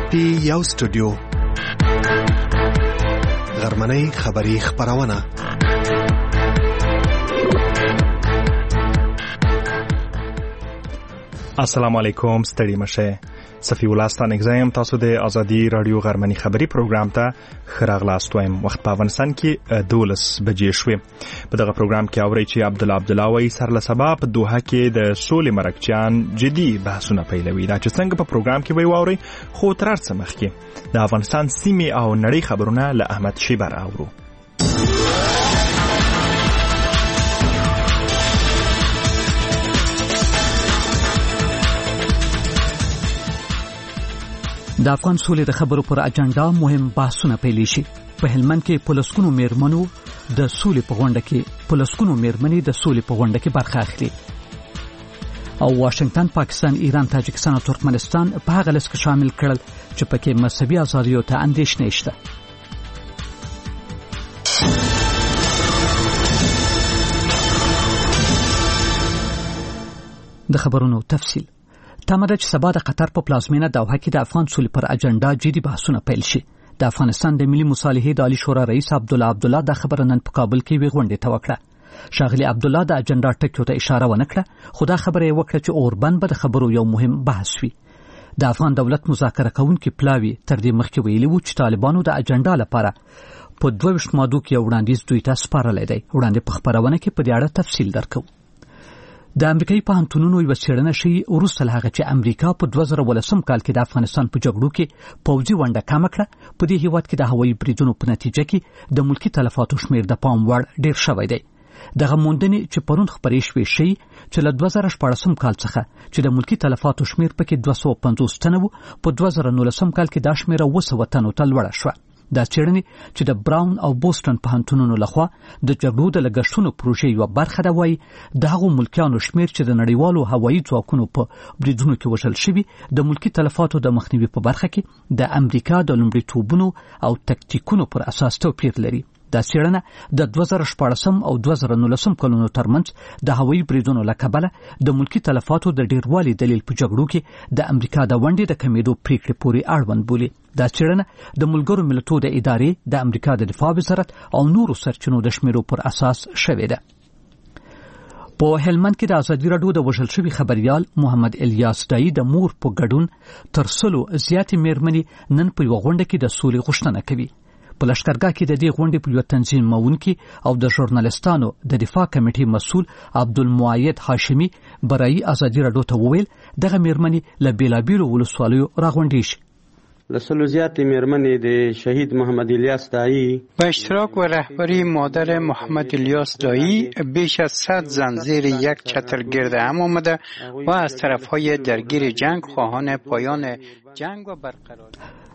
پی یو سټوډیو غرمنۍ خبری خبرونه السلام علیکم ستړي مشه صفی الله ستانه اگزایم تاسو د ازادي رادیو غرمنۍ خبری پروګرام ته خراغلاست وایم وخت په افغانستان کې 12 بجې شوې په دغه پروګرام کې اوري چې عبدالله وای سر له سبا په دوحه کې د سولې مرکچیان جدي بحثونه پیلوي دا چې څنګه په پروګرام کې وای اوري خو تر څه مخکې د افغانستان سیمې او نړۍ خبرونه له احمد شیبر اورو د افغان سولې د خبرو پر اجنډا مهم بحثونه پیل شي په هلمند کې پولیسکونو میرمنو د سولې په غونډه کې برخه اخلي او واشنگټن پاکستان ایران تاجکستان او ترکمنستان په هغه لست کې شامل کړل چې پکې مذهبي ازادیو ته اندېښنه شته د خبرونو تفصیل تمه چې سبا د قطر په پلازمینه دوحه کې د افغان سولې پر اجنډا جدي بحثونه پیل شي د افغانستان د ملي مصالحې د عالی شورا رئیس عبدالله د خبره نن په کابل کې وی غونډه ته وکړه شاغلی عبدالله د اجنډا ټکیو ته اشاره ونکړه خو دا خبره یې وکړه چې اوربند به د خبرو یو مهم بحث وي د افغان دولت مذاکره کوونکي پلاوی تر دې مخکې ویلي و چې طالبانو د اجنډا لپاره په 22 مادو کې وړاندیز دوی ته سپارلی دی وړاندې په خبرونه کې په دې اړه تفصیل درکو د امریکایي پوهنتونونو یو څېړنه شي وروسته له هغه چې امریکا په 2013 کال کې د افغانستان په جګړو کې پوځي ونډه کم کړه په دې هیواد کې د هوایي بریدونو په نتیجه کې د ملکی تلفاتو شمیر د پام وړ ډیر شوی دی دغه موندنې چې پرون خبرې شوې شي چې له 2014 کال څخه چې د ملکی تلفاتو شمیر پکې 250 تنه وو په 2019 کال کې دا شمیر 200 تنو ته لوړه شوه دا څېړنې چې د براون او بوسټن پوهنتونونو لخوا د جګړو د لګښتونو پروژې یو برخه ده وایي د هغو ملکیانو شمیر چې د نړیوالو هوایي ځواکونو په بریدونو کې وژل شوي د ملکی تلفاتو د مخنیوي په برخه کې د امریکا د لومړیتوبونو او تکتیکونو پر اساس توپیر لري دا څېړنه د 2014 او 2019 کلونو ترمنځ د هوایي بریدونو له کبله د ملکی تلفاتو د ډیروالي دلیل په جګړو کې د امریکا د ونډې د کمیدو پریکړې پورې اړوند بولي دا څېړنه د ملګرو ملتونو د ادارې د امریکا د دفاع وزارت او نورو سرچینو د شمیرو پر اساس شوې ده په هلمند کې د ازادي رادیو د وژل شوي خبريال محمد الیاس دای د مور په ګډون تر 100 زیاتې میرمنې نن په یو غونډه کې د سولې غوښتنه کوي په لشکرګاه کې د دې غونډې په یو تنظیم مونکي او د ژورنالستانو د دفاع کمیټې مسؤل عبدالمؤید هاشمي برای ازادي رادیو ته وویل دغه میرمنې له بیلابیلو ولسوالیو راغونډې شي لسلو زیاتې میرمنې د شهید محمد الیاس دایی به اشتراک و رهبری مادر محمد الیاس دایی بیش از 100 زن زیر یک چتر گرد هم آمده و از طرفهای درگیر جنگ خواهان پایان جنگ و برقراری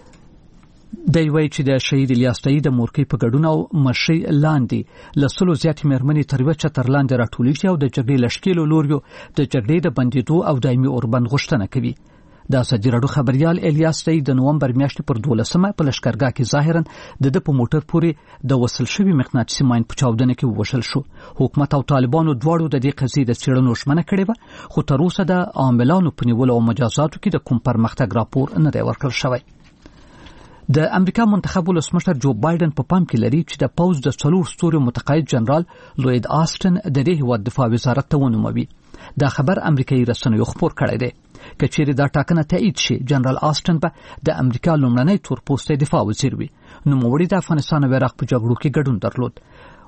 دی وایي چې د شهید الیاس دایی د مورکۍ په ګډون او مشرۍ لاندې له 100 زیاتې میرمنې تر یوه چتر لاندې راټولې شي او د جګړې له ښکېلو لوریو د جګړې د بندېدو او دایمي اوربند غوښتنه کوي د ازادي رادیو خبريال الیاس دایی د نومبر میاشتې پر 12 په لشکرګاه کې ظاهرا د په موټر پورې د وصل شوي مقناطیسي ماین په چاودنه کې ووژل شو حکومت او طالبانو دواړو د دې قضیې د څېړنو ژمنه کړې وه خو تر اوسه د عاملانو په نیولو او مجازاتو کې د کوم پرمختګ راپور نه دی ورکړل شوی د امریکا منتخب ولسمشر جو بایدن په پام کې لري چې د پوز د 4 ستوري متقاعد جنرال لوید آسټن د دې هیواد دفاع وزارت ته ونوموي دا خبر امریکایي رسنیو خبر کړی دی کچېرې دا ټاکنه تایید شي جنرال آسټن به د امریکا لومړنی تورپوستی دفاع وزیر وي نوموړي د افغانستان او عراق په جګړو کې ګډون درلود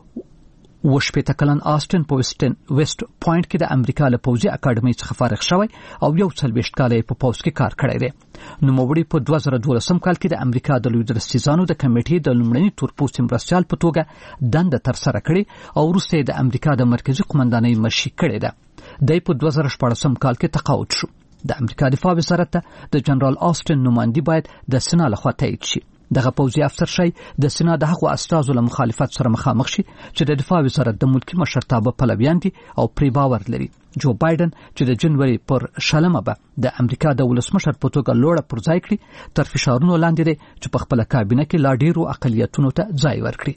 وشپېته کلن آسټن په ویسټ پوینټ کې د امریکا له پوځي اکاډمۍ څخه فارغ شوی او 40 کال یې په پوځ کې کار کړی دی نوموړي په 2012 کال کې د امریکا د لوی درستیزانو د کمیټې د لومړني تورپوستي مرستیال په توګه دنده ترسره کړې او وروسته د امریکا د مرکزی قومندانۍ مشري کړې ده دی په 2014 کال کې تقاعد شو د امریکا دفاع وزارت ته د جنرال آسټن نمائندګي باید د سنا لخوا تایید شي دغه پوځي افسر شي د سنا د هغو استازو له مخالفت سره مخامخ شي چې د دفاع وزارت د ملکی مشرتابه پلویان دي او پری باور لري جو بایدن چې د جنوري پر 16 به د امریکا د ولسمشر په توګه لوړه پر ځای کړي تر فشارونو لاندې دی چې په خپل کابینه کې لا ډیرو اقلیتونو ته ځای ورکړي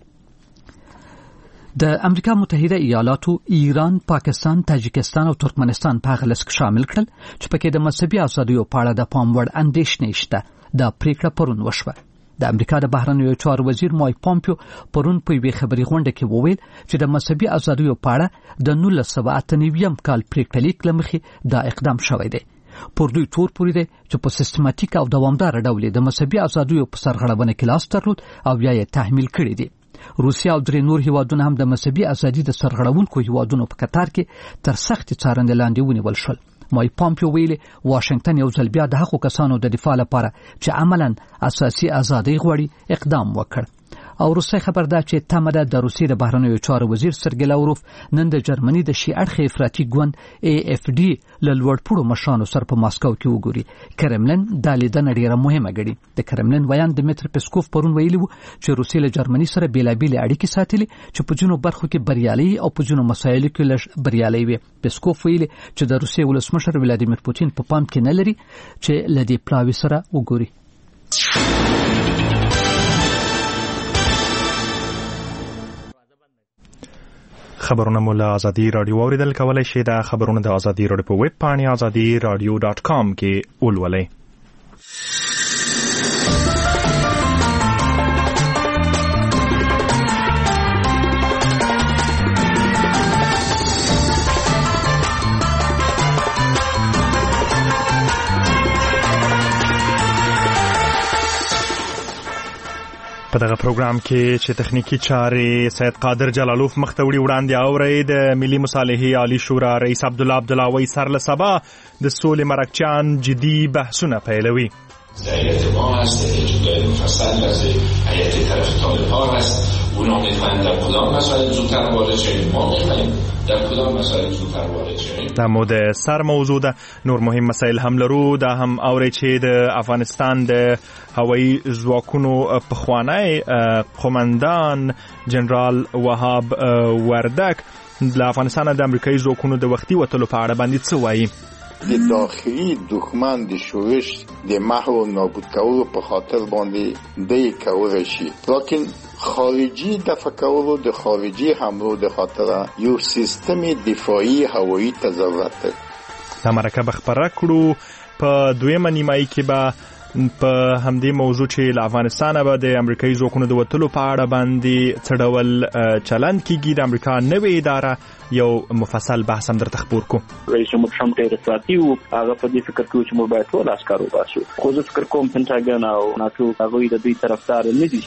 د امریکا متحده ایالاتو ایران، پاکستان، تاجکستان او ترکمنستان په هغه لست کې شامل کړل چې پکې د مذهبي ازادیو په اړه د پام وړ اندېښنې شته دا پریکړه پرون وشوه. د امریکا د بهرنیو چارو وزیر مایک پامپیو پرون په یوې خبري غونډه کې وویل چې د مذهبي ازادیو په اړه د 1998 کال پریکړه لیک له مخې دا اقدام شوی دی. پر دوی تور پورې دی چې په سیستماتیک او دوامدار ډول د مذهبي ازادیو په سرغړونه کې لاس درلود او بیا یې تحمیل کړی دی. روسیا او درې نور هیوادونه هم د مذهبي ازادي د سرغړونکو هیوادونو په کتار کې تر سخت څارنې لاندې ونیول شول. مایک پامپیو ویلي واشنگټن یو ځل بیا د هغو کسانو د دفاع لپاره چې عملاً اساسي ازادي غواړي اقدام وکړ. او روسي خبر ده چې تمه ده د روسي د بهرنیو چارو وزیر سرګی لاوروف نن د جرمني د شي اړخ افراطي ګوند AFD له لوړپوړو مشرانو سره په ماسکو کې وګوري. کرملن دا لیدنه ډیره مهمه ګڼي. د کرملن ویان دمیتر پسکوف پرون ویلي و چې روسي له جرمني سره بیلابېلې اړیکې ساتلې چې په ځینو برخو کې بریالي او په ځینو مسایلو کې لږ بریالي وي. پسکوف ویلي چې د روسي ولسمشر ولادیمیر پوتین په پام کې نه لري چې له دې پلاوي سره وګوري. خبرونه مو له ازادي رادیو اوریدل کولای شئ. دا خبرونه د ازادي رادیو په ویب پاڼه azadiradio.com کې ولولئ. په دغه پروګرام کې چې تخنیکی چارې سید قادر جلالوف مختوړي وړاندې اوري د ملي مصالحې عالی شورا رئیس عبدالله وی سر له سبا د سولې مرکچیان جدي بحثونه پیلوي. ضعیت ما هست اجرای مفصل از هیئت طرف طالبان هست. اونا میخواهند در کدام مسائل زودتر وارد شویم، ما میخواهیم در کدام مسائل زودتر وارد شویم. دا مو د سر موضوع ده. نور مهم مسائل هم لرو. دا هم اوري چې د افغانستان د هوایي ځواکونو پخوانی قومندان جنرال وهاب وردک د افغانستان د امریکایي ځواکونو د وختي وتلو په اړه باندې څه وایي. د داخلي دښمن د شورش د محو او نابود کولو په خاطر باندې د کولای شي، لیکن خارجي دفاع کولو د خارجي حملو د خاطر یو سیستم دفاعي هوایي ته ضرورت دی. دا مرکه به خبره کړو په دویمه نیمایي کې به په همدې موضوع چې له افغانستانه به د امریکایي ځواکونو د وتلو په اړه باندې څه ډول چلند کیږي. د امریکا نوې اداره یو مفصل بحث هم درته خپور کو. رئیس جمهور ټرمپ ډېر احتیاطي وو. هغه په دې فکر کوي چې موږ باید ټول عسکر وباسو. خو زه فکر کوم پنټاګن او ناتو هغوی د دوی طرفدار نه دي.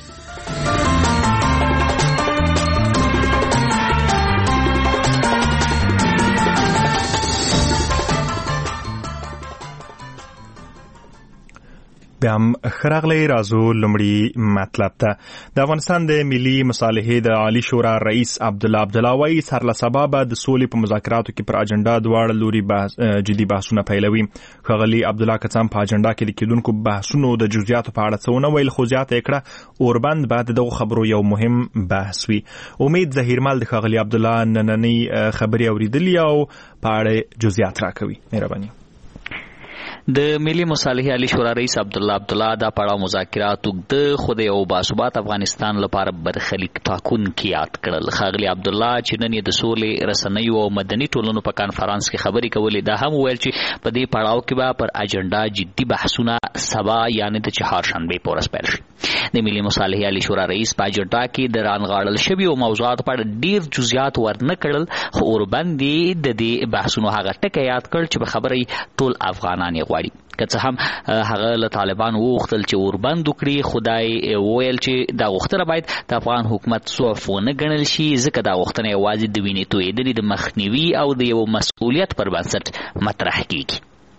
بهم خراغلی رازو لمړی مطلب ته د افغانستان د ملي مصالحې د عالی شورا رئیس عبدالله وی سر له سبا به د سولې په مذاکراتو کې پر اجنډا دواړه لوري جدي بحثونه پیلوي. ښاغلي عبدالله کڅام په اجنډا کې د کېدونکو بحثونو د جزئیاتو په اړه څه ونه ویل، خو زیاته یې کړه اوربند به د دغو خبرو یو مهم بحث وي. امید ظهیرمل د ښاغلي عبدالله نننۍ خبرې اوریدلې او په اړه جزئیات راکوي. مهرباني. د ملي مصالحې عالی شورا رئیس عبدالله دا پړاو مذاکرات د خدای او باثبات افغانستان لپاره برخلیک ټاکونکي یاد کړل. ښاغلي عبدالله چې نن د سولې رسنیو او مدني ټولنو په کانفرنس کې خبرې کولې، دا هم ویل چې په دې پړاو کې به پر اجنډا جدي بحثونه سبا یعنی د چهارشنبه په ورځ پیل شي. د ملي مصالحې عالی شورا رئیس په اجنډا کې د رانغاړل شویو موضوعاتو په اړه ډیر جزئیات ورنه کړل، خو اوربندې د دې بحثونو هغه ټکی یاد کړ چې په خبرې ټول افغانان یې غواړي. که څه هم هغه له طالبان وغوښتل چې اوربند وکړي، خدای ویل چې دا غوښتنه باید د افغان حکومت ضعف ونه ګڼل شي، ځکه دا غوښتنه یوازې د وینې تویېدنې د مخنیوي او د یو مسؤلیت پر بنسټ مطرح کیږي.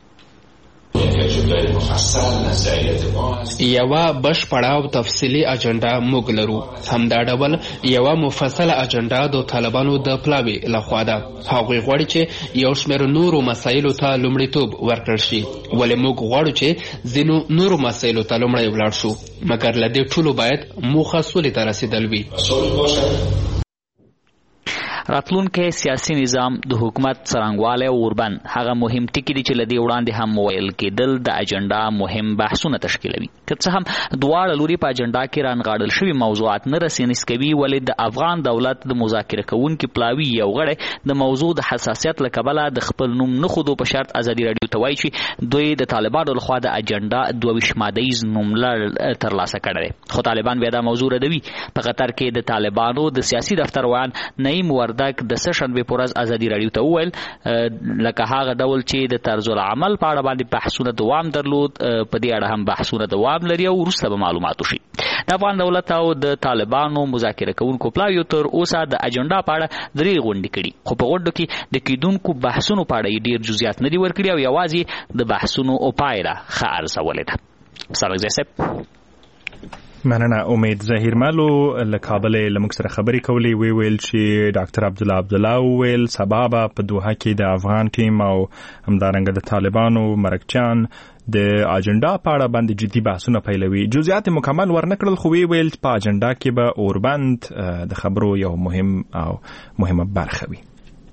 یوه بشپړه او تفصیلي اجنډا موږ لرو. همدا ډول یوه مفصله اجنډا د طالبانو د پلاوي لخوا ده. هغوی غواړي چې یو شمېر نورو مسایلو ته لومړیتوب ورکړل شي، ولې موږ غواړو چې ځینو نورو مسایلو ته لومړی ولاړ شو، مګر له دې ټولو باید موخه سولې ته رسیدل وي. راتلونکي سیاسي نظام د حکومت څرنګوالی او اوربند هغه مهم ټکي دي چې له دې وړاندې هم ویل کېدل د اجنډا مهم بحثونه تشکیلوي. که څه هم دواړه لوري په اجنډا کې رانغاړل شوي موضوعات نه رسېنیز کوي، ولې د افغان دولت د مذاکره کوونکي پلاوي یو غړی د موضوع د حساسیت له کبله د خپل نوم نه ښودو په شرط ازادي راډیو ته وایي چې دوی د طالبانو لخوا د اجنډا 22 مادهیز نوملړ ترلاسه کړی دی. خو طالبان بیا دا موضوع ردوي. په قطر کې د طالبانو د سیاسي دفتر ویان نعیم وردک د سهشنبې په ورځ ازادي راډیو ته وویل لکه هغه ډول چې د طرز العمل په اړه باندې بحثونه دوام درلود، په دې اړه هم بحثونه دوام لري او وروسته به معلومات وشي. د افغان دولت او د طالبانو مذاکره کوونکو پلاویو تر اوسه د اجنډا په اړه 3 غونډې کړي، خو په غونډو کې د کیدونکو بحثونو په اړه ډیر جزئیات نه دي ورکړي او یوازې د بحثونو او پایله ښه ارزولې ده. سلام زیسب. مننه. امید ظهیر مالو له کابل له موږ سره خبرې کولې، ویل چې ډاکټر عبدالله ویل سبا به په دوحه کې د افغان ټیم او همدارنګه د طالبانو مرکچان د اجنډا په اړه باندې جدي بحثونه پیلوي. جزئیات مکمل ورنکړل، خو ویل په اجنډا کې به اوربند د خبرو یو مهمه برخه وي.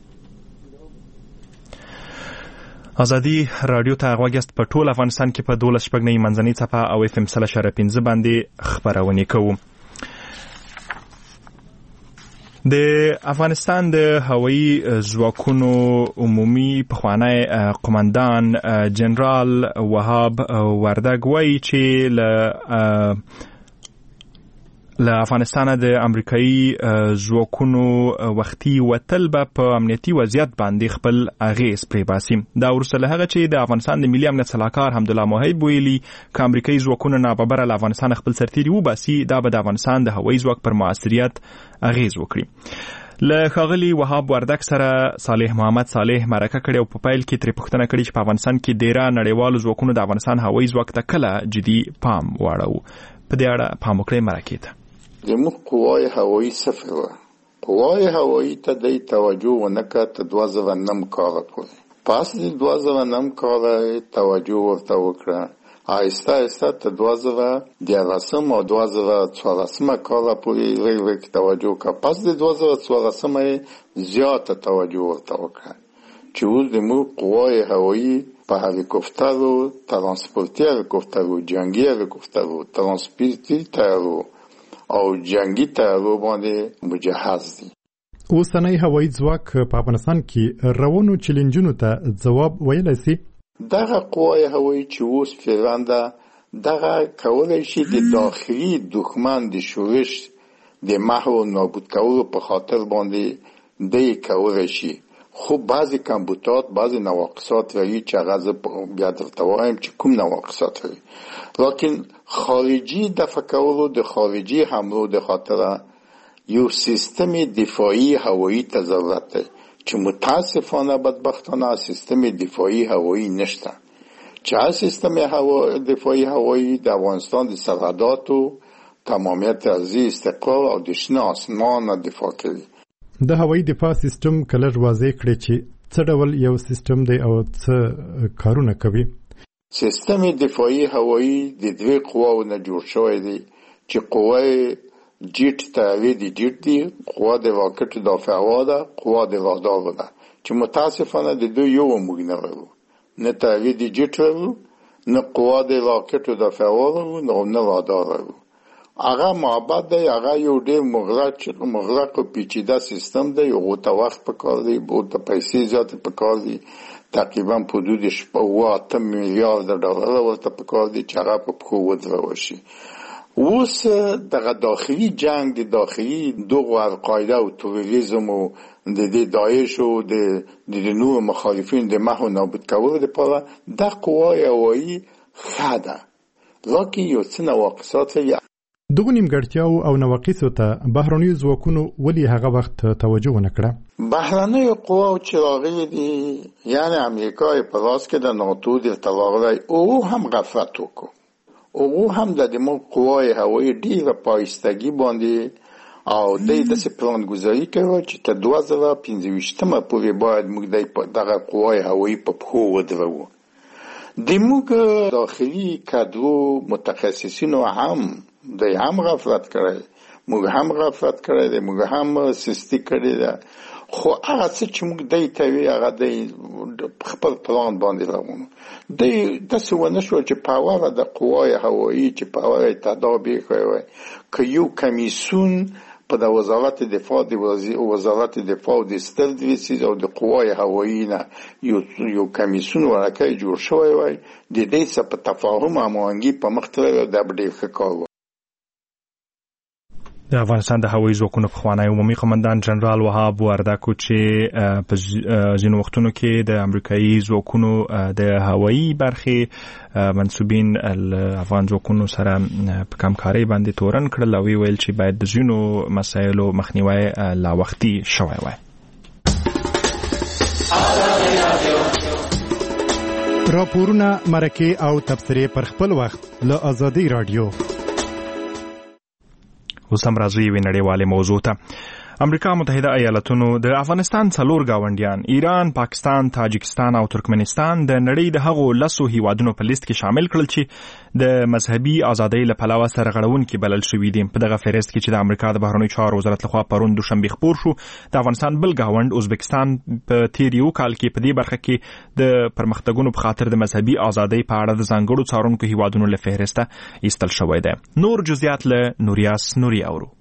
ازادي رادیو ته غوږ په ټول افغانستان کې په 12 شپږنۍ منځنۍ څپه او FM 3.15 باندې خبرونه کوو. د افغانستان د هوایي ځواکونو عمومي پخوانی قومندان جنرال وهاب وردګ وایي چې له افغانستان د امریکایي ځواکونو وختي وتل به په امنیتي وضعیت باندې خپل اغیز پرې باسي. دا وروسته له هغه چې د افغانستان د ملي امنیت سلاکار حمدالله موحد ویلي که امریکایي ځواکونه ناببره له افغانستان خپل سرتیري وباسي، دا به د افغانستان د هوایي ځواک پر موثریت اغیز وکړي. له ښاغلي وهاب وردګ سره صالح محمد صالح مرکه کړې او په پیل کې ترې پوښتنه کړې چې په افغانستان کې ډیره نړیوالو ځواکونو د افغانستان هوایي ځواک ته کله جدي پام واړو. په دې اړه پام وکړئ مرکې ته. زموږ قوای هوایی صفر وه. قوای هوایی ته د توجه ونه کړه تر 2009 کاله پورې. پس د 2009 کاله توجه ورته وکړه، آهسته آهسته تر 2013 او 2014 کاله پورې لږ توجه وکړه. پس د 2014 زیاته توجه ورته وکړه چې اوس زموږ قوای هوایی په هلیکوپترو، ترانسپورتي هلیکوپترو، جنگي هلیکوپترو، ترانسپورتي تیارو او جنگی تیارو باندې مجهز دي. اوسنۍ هوایي ځواک په افغانستان کې روانو چیلنجونو ته ځواب ویلی سي. دغه قوای هوایی چې اوس فعلا ده، دغه کولی شي د داخلي دښمن د شورش د محو نابود کولو په خاطر باندې دی کولی شي، خو بعضی کمبودات، بعضی نواقصات لري چې هغه بیا درته وایم چې کوم نواقصات لري. لیکن خارجی دفع کولو د خارجی حملو د خاطر یو سیستم دفاعی هوایی ته ضرورت دی چې متاسفانه بدبختانه سیستم دفاعی هوایی نشته. چې سیستم دفاعی هوایی د افغانستان د سرحداتو تمامیت ارضی، استقلال او د شنه آسمان دفاع کوي. د هوایی دفاع سیستم کله واضح کړي چې څه ډول یو سیستم دی او څه کارونه کوي. سیستم دفاعی هوایی د 2 قواو نه جوړ شوی دی چې قوای جیت تاوی دی جیت دی، قوا د راکټ دافعه ده، قوا د رادار ده، چې متاسفانه د دوی یو موږ نه لرو، نه تاوی دی جیت لرو، نه قوا د راکټ دافعه لرو، نه رادار لرو. هغه معبد دی، هغه یو ډېر مغلق او پیچیده سیستم دی. هغه ته وخت پکار دی، بہت پیسې زیات پکار دي، تقریبا په حدود 8 میلیارد ډالر ورته پکار دي چې هغه په پخو ودرول شي. اوس دغه داخلي جنگ د داخلي دغه القاعده او تروریزم او د داعش او د نور مخالفین د محو نابود کولو لپاره د قوای هوایی خاده، لکه یو څه نواقصات لري. دغه نیمګړتیاو او نواقصو ته بهرنیو ځواکونو ولې هغه وخت توجه ونه کړه؟ بهرنیو قواو چې راغلي دي، یعنی امریکا په لاس کې د ناتو د تلاغلی او هم غفلت وکړو، او هم د دمو قوای هوایی ډیره پایستګي باندې او داسې پلان گذاری کوي چې تر 2025 پورې باید موږ دغه قوای هوایی په پښو ودرو. د موږ داخلي کادرو متخصصینو هم غفلت کړی، موږ هم غفلت کړی دی، موږ هم سستی کړی ده. خو هغه څه چې موږ دای ته وی هغه د خپل پلان باندې راغونو د څه ونه شو چې پاور د قوای هوایی چې پاور تدابیر کوي که یو کمیسیون په د وزارت دفاع د ستر دیویسیز او د قوای هوایی نه یو کمیسیون ورکه جوړ شوی وای د دې څه په تفاهم هماهنګي په مخ ته د ډیر کار د افغانستان د هوایي ځواکونو پخوانی عمومي قماندان جنرال وهاب وردکو چې په ځینو وختونو کې د امریکایي ځواکونو د هوایي برخې منسوبین افغان ځواکونو سره په کمکارۍ باندې تورن کړل او ویل چې باید د ځینو مسایلو مخنیوی لا وختي شوی وای. راپورونه مرکه او تبصرې پر خپل وخت له آزادۍ رادیو. اوس هم راځي یوې نړیوالې موضوع ته. امریکا متحده ایالاتونو د افغانستان 4 گاونډیان ایران، پاکستان، تاجکستان او ترکمنستان د نړۍ د هغو 10 هیوادونو په لیست کې شامل کړل چې د مذهبي ازادۍ له پلوه سرغړونکي بلل شوي دي. په دغه فهرست کې چې د امریکا د بهرنیو چارو وزارت لخوا پرون دوشنبه خپور شو، د افغانستان بل گاوند ازبکستان په تیر یو کال کې په دې برخه کې د پرمختګونو په خاطر د مذهبي ازادۍ په اړه د ځانګړو څارونکو هیوادونو له فهرسته ایستل شوی دی. نور جزئیات له نوریاس نوري اورو.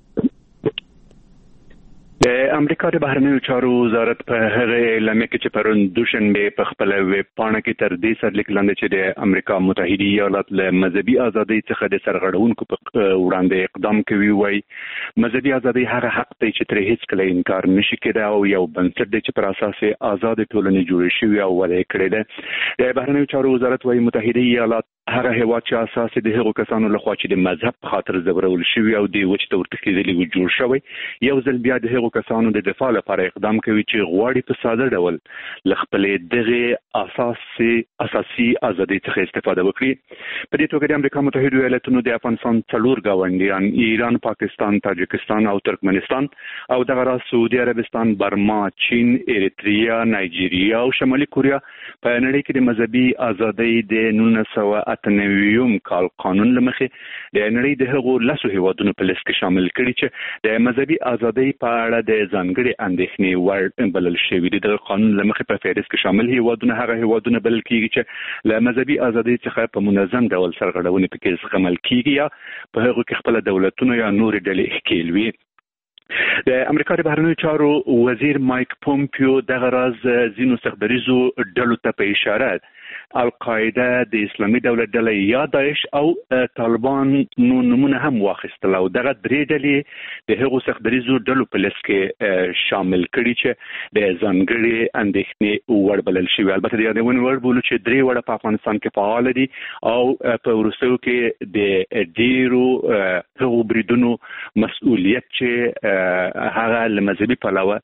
د امریکا د بهرنیو چارو وزارت په هغه اعلامیه کې چې پرون دوشنبه په خپل ویب پاڼه کې تر دې سرلیک لاندې چې د امریکا متحده ایالات له مذهبي ازادۍ څخه د سرغړونکو په وړاندې اقدام کوي، وایي مذهبي ازادۍ هغه حق دی چې ترې هیڅ کله انکار نشي کېدای او یو بنسټ دی چې پر اساس آزاد ټولنې جوړې شوی او وضع کړی دی. د بهرنیو چارو وزارت وایي متحده ایالات هغه هیواد چې اساس د هغو کسانو لخوا چې د مذهب په خاطر ځورول شوی او د وچ تور تخیدلی و جوړ شوی یو ځل بیا د هغو کسانو د دفاع لپاره اقدام کوي چې غواړي په ساده ډول لخپلې دغه اساسي ازادۍ څخه استفاده وکړي. په دې توګه د امریکا متحده ایالاتونو د افغانستان 4 گاونډیان ایران، پاکستان، تاجکستان او ترکمنستان او دغه راز سعودي عربستان، برما، چین، ایریتریا، نایجیریا او شمالي کوریا په نړۍ کې د مذهبي ازادۍ د 1998 کال قانون لمخې د نړۍ د هغو 10 هیوادونو په لیست کې شامل کړي چې د مذهبي ازادۍ په اړه د ځانګړي اندېښنې وړ بلل شوي دي. د قانون لمخې په فهرست کې شامل هیوادونه هغه هیوادونه بلل کېږي چې له مذهبي ازادۍ څخه په منظم ډول سرغړونې پکې زغمل کېږي یا په هغو کې خپل دولتونه یا نورې ډلې ښکېل وي. د امریکا د بهرنیو چارو وزیر مایک پومپیو دغه راز ځینو سختدریزو ډلو ته په اشاره القاعده د اسلامي دولت ډلې یا داعش او طالبان نو نمونه هم واخیستل او دغه 3 ډلې د هغو سختدریزو ډلو په لیست کې شامل کړي چې د ځانګړي اندېښنې وړ بلل شوي. البته د یادونې وړ بولو چې 3 وړه په افغانستان کې فعال دي او په وروستیو کې د ډیرو هغو بریدونو مسؤلیت چې هغه له مذهبي پلوه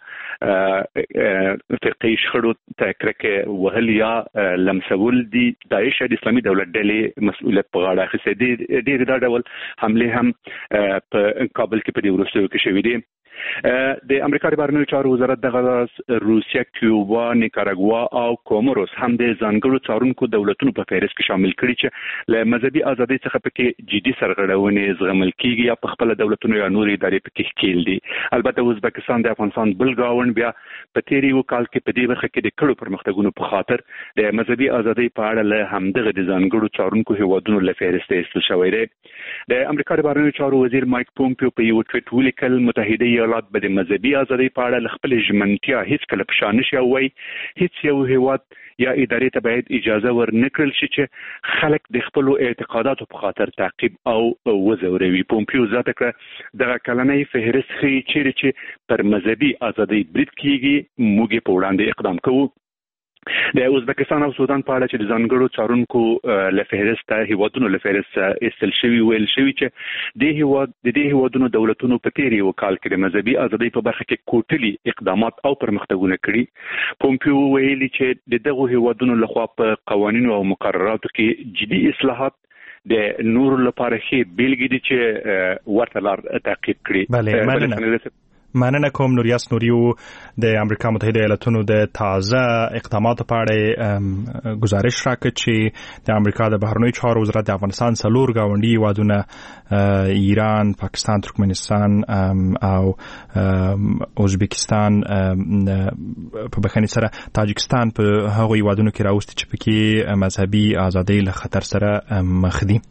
فقهي شخړو ته کرکه وهل یا لمسول دي داعش د اسلامي دولت ډلې مسؤلیت په غاړه اخیستی دي. ډېر دا ډول حمله هم په کابل کې په دې وروستیو کې شوې دي. د امریکا د بهرنیو چارو وزارت دغه روسیه، کیوبا، نیکاراګوا او کوموروس هم د ځانګړو څارونکو دولتونو په فهرست کې شامل کړي چې له مذهبي ازادۍ څخه پکې جدي سرغړونې زغمل کیږي یا په خپل دولتونو یا نورې ادارې پکې ښکېل دي. البته ازبکستان د افغانستان بل گاوند بیا په تیر یو کال کې په دې برخه کې د کړو پرمختګونو په خاطر د مذهبي ازادۍ په اړه له همدغه د ځانګړو څارونکو هیوادونو له فهرست ایستل شوی دی. د امریکا د بهرنیو چارو وزیر مایک پومپیو په یو ټویټ ولیکل متحده ایالات به د مذهبي ازادۍ په اړه له خپلې ژمنتیا هیڅ کله په شا نشي او وایي هیڅ یو هیواد یا ادارې ته باید اجازه ورنکړل شي چې خلک د خپلو اعتقاداتو په خاطر تعقیب او وځوروي. پومپیو زیاته کړه دغه کلنۍ فهرست ښیي چیرې چې پر مذهبي ازادۍ برید کیږي موږ یې په وړاندې اقدام کوو. د ازبکستان او سودان په اړه چې د ځانګړو څارونکو له فهرست هیوادونو له فهرست ایستل شوي ویل شوي چې د دې هیوادونو دولتونو په تیر یو کال کې د مذهبي ازادۍ په برخه کې کوټلي اقدامات او پرمختګونه کړي. پومپیو ویلي چې د دغو هیوادونو لخوا په قوانینو او مقرراتو کې جدي اصلاحات د نور لپاره ښې بیلګې دي چې ورته لار تعقیب کړي. مننه کوم نوریاس نوریو د امریکا متحده ایالاتونو د تازه اقداماتو په اړه گزارش راکړ چې د امریکا د بهرنیو چارو وزارت د افغانستان 4 گاونډي هیوادونه ایران، پاکستان، ترکمنستان او ازبکستان په بخښنې سره تاجکستان په هغو هیوادونو کې راوستي چې پکې مذهبي ازادۍ له خطر سره مخ دي.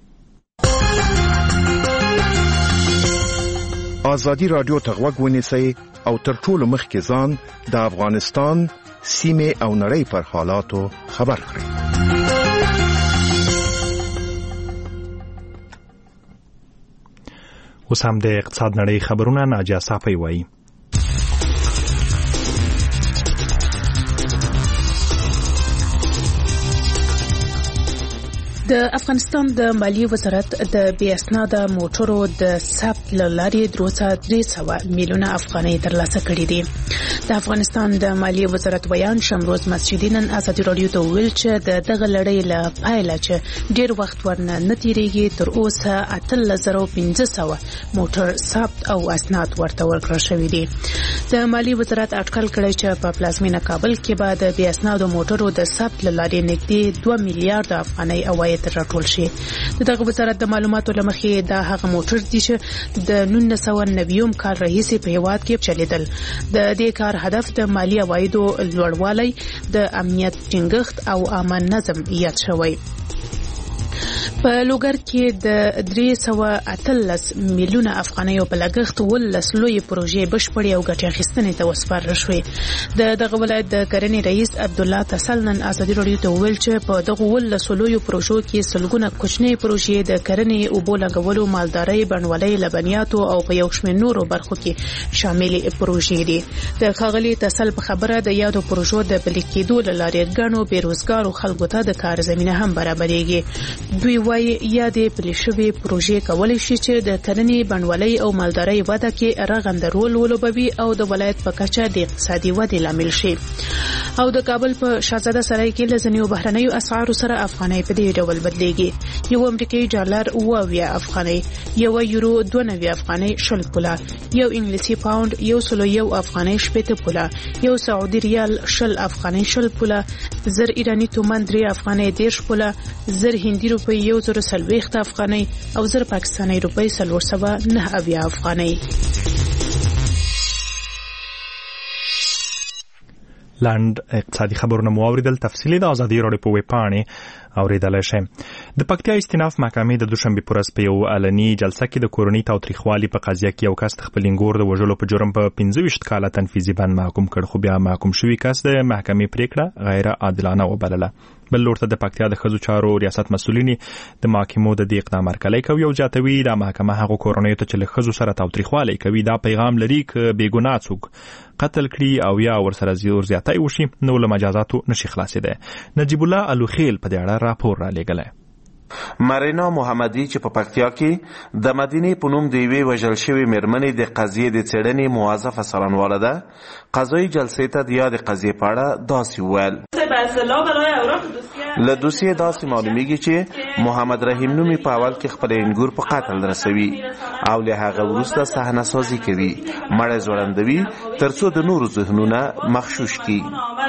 آزادی رادیو ته غوږ ونیسئ او تر ټولو مخکې ځان د افغانستان سیمې او نړۍ پر حالاتو خبر کړئ. اوس هم د اقتصاد نړۍ خبرونه ناجیه صافی وایي. د افغانستان د مالیې وزارت د بې اسناده موټرو د ثبت له لارې 300 میلیونه افغانۍ ترلاسه کړي دي. د افغانستان د مالیې وزارت بیان شمروز مسجدي نن ازادي رادیو ته ویل چې دغه لړۍ له پایله چې ډیر وخت ورنه نه تیریږي تر اوسه 8500 موټر ثبت او اسناد ورته ورکړل شوي دي. د مالیې وزارت اټکل کړی چې په پلازمینه کابل کې به د بې اسناده موټرو د ثبت له لارې نږدې 2 میلیارډ افغانۍ عواید راټول شي. دغه وزارت د معلوماتو لمخې دا هغه موټر دي چې د 1990 کال راهیسې په هیواد کې چلیدل. د دې کار هدف د مالی عوایدو لوړوالی، د امنیت ټینګښت او عامه نظم یاد شوی. په لوګر کې د 318 میلیونه افغانۍ په لګښت ولس لوی پروژې بشپړې او ګټه اخیستنې ته وسپارل شوې. دغه ولایت د کرنې رئیس عبد الله تسل نن ازادي رادیو ته ویل چې په دغه ولس لوی پروژو کې سلګونه کوچنۍ پروژې د کرنې او بولګولو، مالدارۍ، بڼوالۍ، لبنیاتو او په یو شمېر نورو برخو کې شامل پروژې دي. د ښاغلي تسل په خبره د یادو پروژو د پلي کېدو له لارې ګڼو بیروزګارو خلکو ته د کار زمینه هم برابرېږي. دوی وايي یادې پلي شوې پروژې کولی شي چې د کرنې، بڼوالۍ او مالدارۍ وده کې رغنده رول ولوبوي او د ولایت په کچه د اقتصادي ودې لامل شي. او د کابل په شاهزاده سرای کې له ځینو بهرنیو اسعارو سره افغانۍ په دې ډول بدلېږي. یو امریکایي ډالر 2 افغانۍ، یو یورو 92 افغانۍ 20 پوله، یو انګلیسي پاوند 101 افغانۍ 70 پوله، یو سعودي ریال 20 افغانۍ 20 پوله، 1000 ایرانی تومان 3 افغانۍ 10 پوله، 1000 هندي روپۍ 1040 افغانۍ او 1000 پاکستاني روپۍ 409 افغانۍ. لاند اقتصادي خبرونه مو اوریدل. تفصیلی د ازادي رادیو په ویبپاڼه اوریدل شي. د پکتیا استیناف محکمې د دوشنبه پر ورځ په یو علني جلسه کې د کورونی تاوتریخوالي په قضیه کې یو کس خپل انګور د وژلو په جرم په 25 کاله تنفیذي بند محکوم کړ، خو بیا محکوم شوی کس د محکمې پریکړه غیر عادلانه وبلله. بل لورته د پکتیا د ښځو چارو ریاست مسؤلین د محکمو د دې اقدام هرکلی کوي او جاتوي د محکمه هغو کورنیو ته چې له ښځو سره تاوتریخوالی کوي دا پیغام لري که بېګناه څوک قتل کړي او یا ورسره زیاتی وشي نو له مجازاتو نشي خلاصېدی. نجیب الله الوخیل په دې اړه راپور را لېږلی. مرینا محمدی چې په پکتیا کې د مدینې په نوم د یوې وژل شوې مېرمنې د قضیې د څېړنې موظفه څارنواله ده، قضایي جلسې ته د یادې قضیې په اړه داسې وویل. له دوسیې داسې معلومیږي چې محمد رحیم نومي په اول کې خپل انګور په قتل رسوي او له هغه وروسته صحنه سازي کوي، مړی ځوړندوي ترڅو د نورو ذهنونه مغشوش کړي.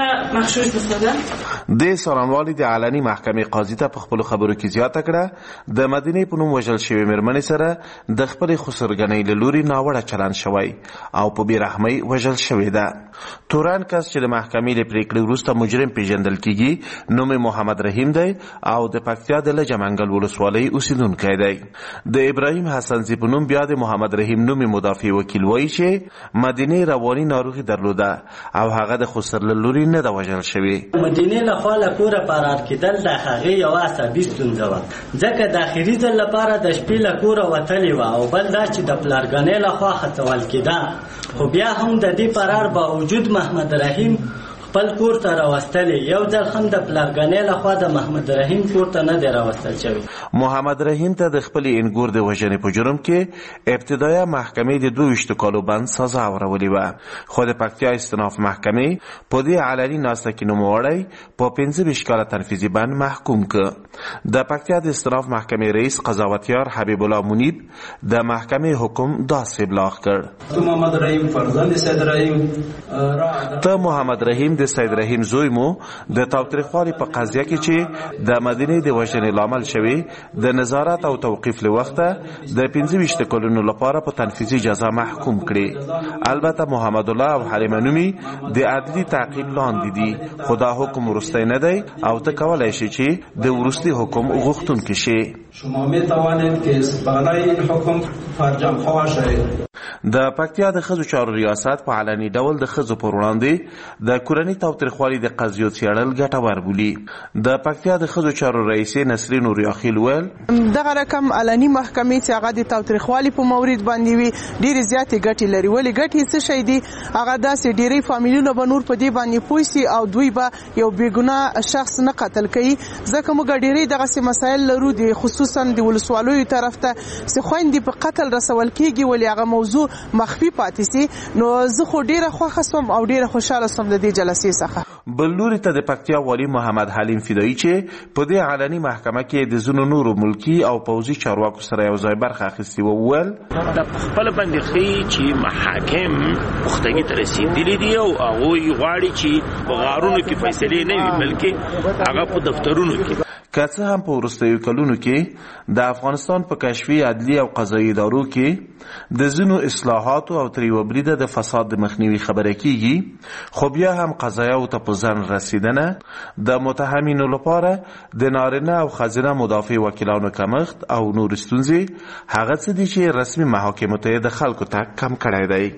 د څارنوالې د علني محکمې قاضي ته په خپلو خبرو کې زیاته کړه د مدینې په نوم وژل شوې مېرمنې سره د خپلې خسرګنۍ له لوري ناوړه چلند شوی او په بېرحمۍ وژل شوې ده. تورن کس چې د محکمې له پریکړې وروسته مجرم پیژندل کیږي نوم محمد رحیم دی او د پکتیا د لجمنګل ولسوالۍ اوسیدونکی دی. د ابراهیم حسنزي په نوم بیا د محمد رحیم نومي مدافع وکیل وایي چې مدینې رواني ناروغي درلوده او هغه د خسر له لوري نه ده وژل شوې. مدینې له خوا له کوره فرار کېدل د هغې یوه عصبي ستونزه وه، ځکه د اخري ځل لپاره د شپې له کوره وتلې وه او بل دا چې د پلارګنۍ له خوا هڅول کېده، خو بیا هم د دې فرار باوجود محمد رحیم خپل کور ته راوستلې، یو ځل هم د پلارګانې لخوا د محمد رحیم کور ته نه دی راوستل شوی. محمد رحیم ته د خپل انګور د وژنې په جرم کې ابتدایه محکمې د 22 کالو بند سزا ورولې و، خو د پکتیا استناف محکمې په دې علني ناسته کې نوموړی په 15 کاله تنفیذي بند محکوم کړ. د پکتیا د استناف محکمې رئیس قضاوتیار حبیب الله منیب د محکمې حکم داسې ابلاغ کړ: محمد رحیم فرزند سید رحیم ته محمد رحیم د سید رحیم زوی مو د تاوتریخوالي په قضیه کې چې د مدینې د وژنې لامل شوی د نظارت او توقیف له وخته د 15 کلونو لپاره په تنفیذي جزا محکوم کړي. البته محمد الله او حلیمه نومي د عدلي تعقیب لاندې دي، خو دا حکم وروستی نه دی او ته کولای شي چې د وروستي حکم غوښتونکی شي. شما می توانید که استفاده این حکم فرجام خواه شوید. د پکتیا د ښځو چارو ریاست په علني ډول د ښځو پر وړاندې د کورني تاوتریخوالي د قضیو څېړل ګټور بولي. د پکتیا د ښځو چارو رئیسې نسرین نوریاخیل ویل: دغه رقم علني محکمې چې هغه د تاوتریخوالي په مورید باندې وي ډېرې زیاتې ګټې لري. ولې ګټې څه شی دي؟ هغه داسې ډېری فامیلونه به نور په دې باندې پوه سي او دوی به یو بېګناه شخص نه قتل کوي، ځکه موږ ډېری دغسې مسایل لرو د خصوصا د ولسوالیو طرف ته چې خویندې په قتل رسول کېږي، ولې هغه موضوع مخفي پاتې سي. نو زه خو ډېره خوښه سوم او ډېره خوشحاله سوم د دې جلسې څخه. بل لوري ته د پکتیا والي محمد حلیم فدایي چې په دې علني محکمه کې د ځینو نورو ملکي او پوځي چارواکو سره یو ځای برخه اخیستې وه، وویل: د خپل باندې ښیي چې محاکم پختګي ته رسېدلي دي او هغوی غواړي چې په غارونو کې فیصلې نه وي بلکې هغه په دفترونو کې. که څه هم په وروستیو کلونو کې د افغانستان په کشفي، عدلي او قضایي ادارو کې د ځینو اصلاحاتو او تر یوه بریده د فساد د مخنیوي خبره کیږي، خو بیا هم قضایاو ته په ځان رسیدنه، د متهمینو لپاره د نارینه او ښځینه مدافع وکیلانو کمښت او نور ستونزې هغه څه دي چې رسمي محاکمو ته د خلکو ته کم کړی دی.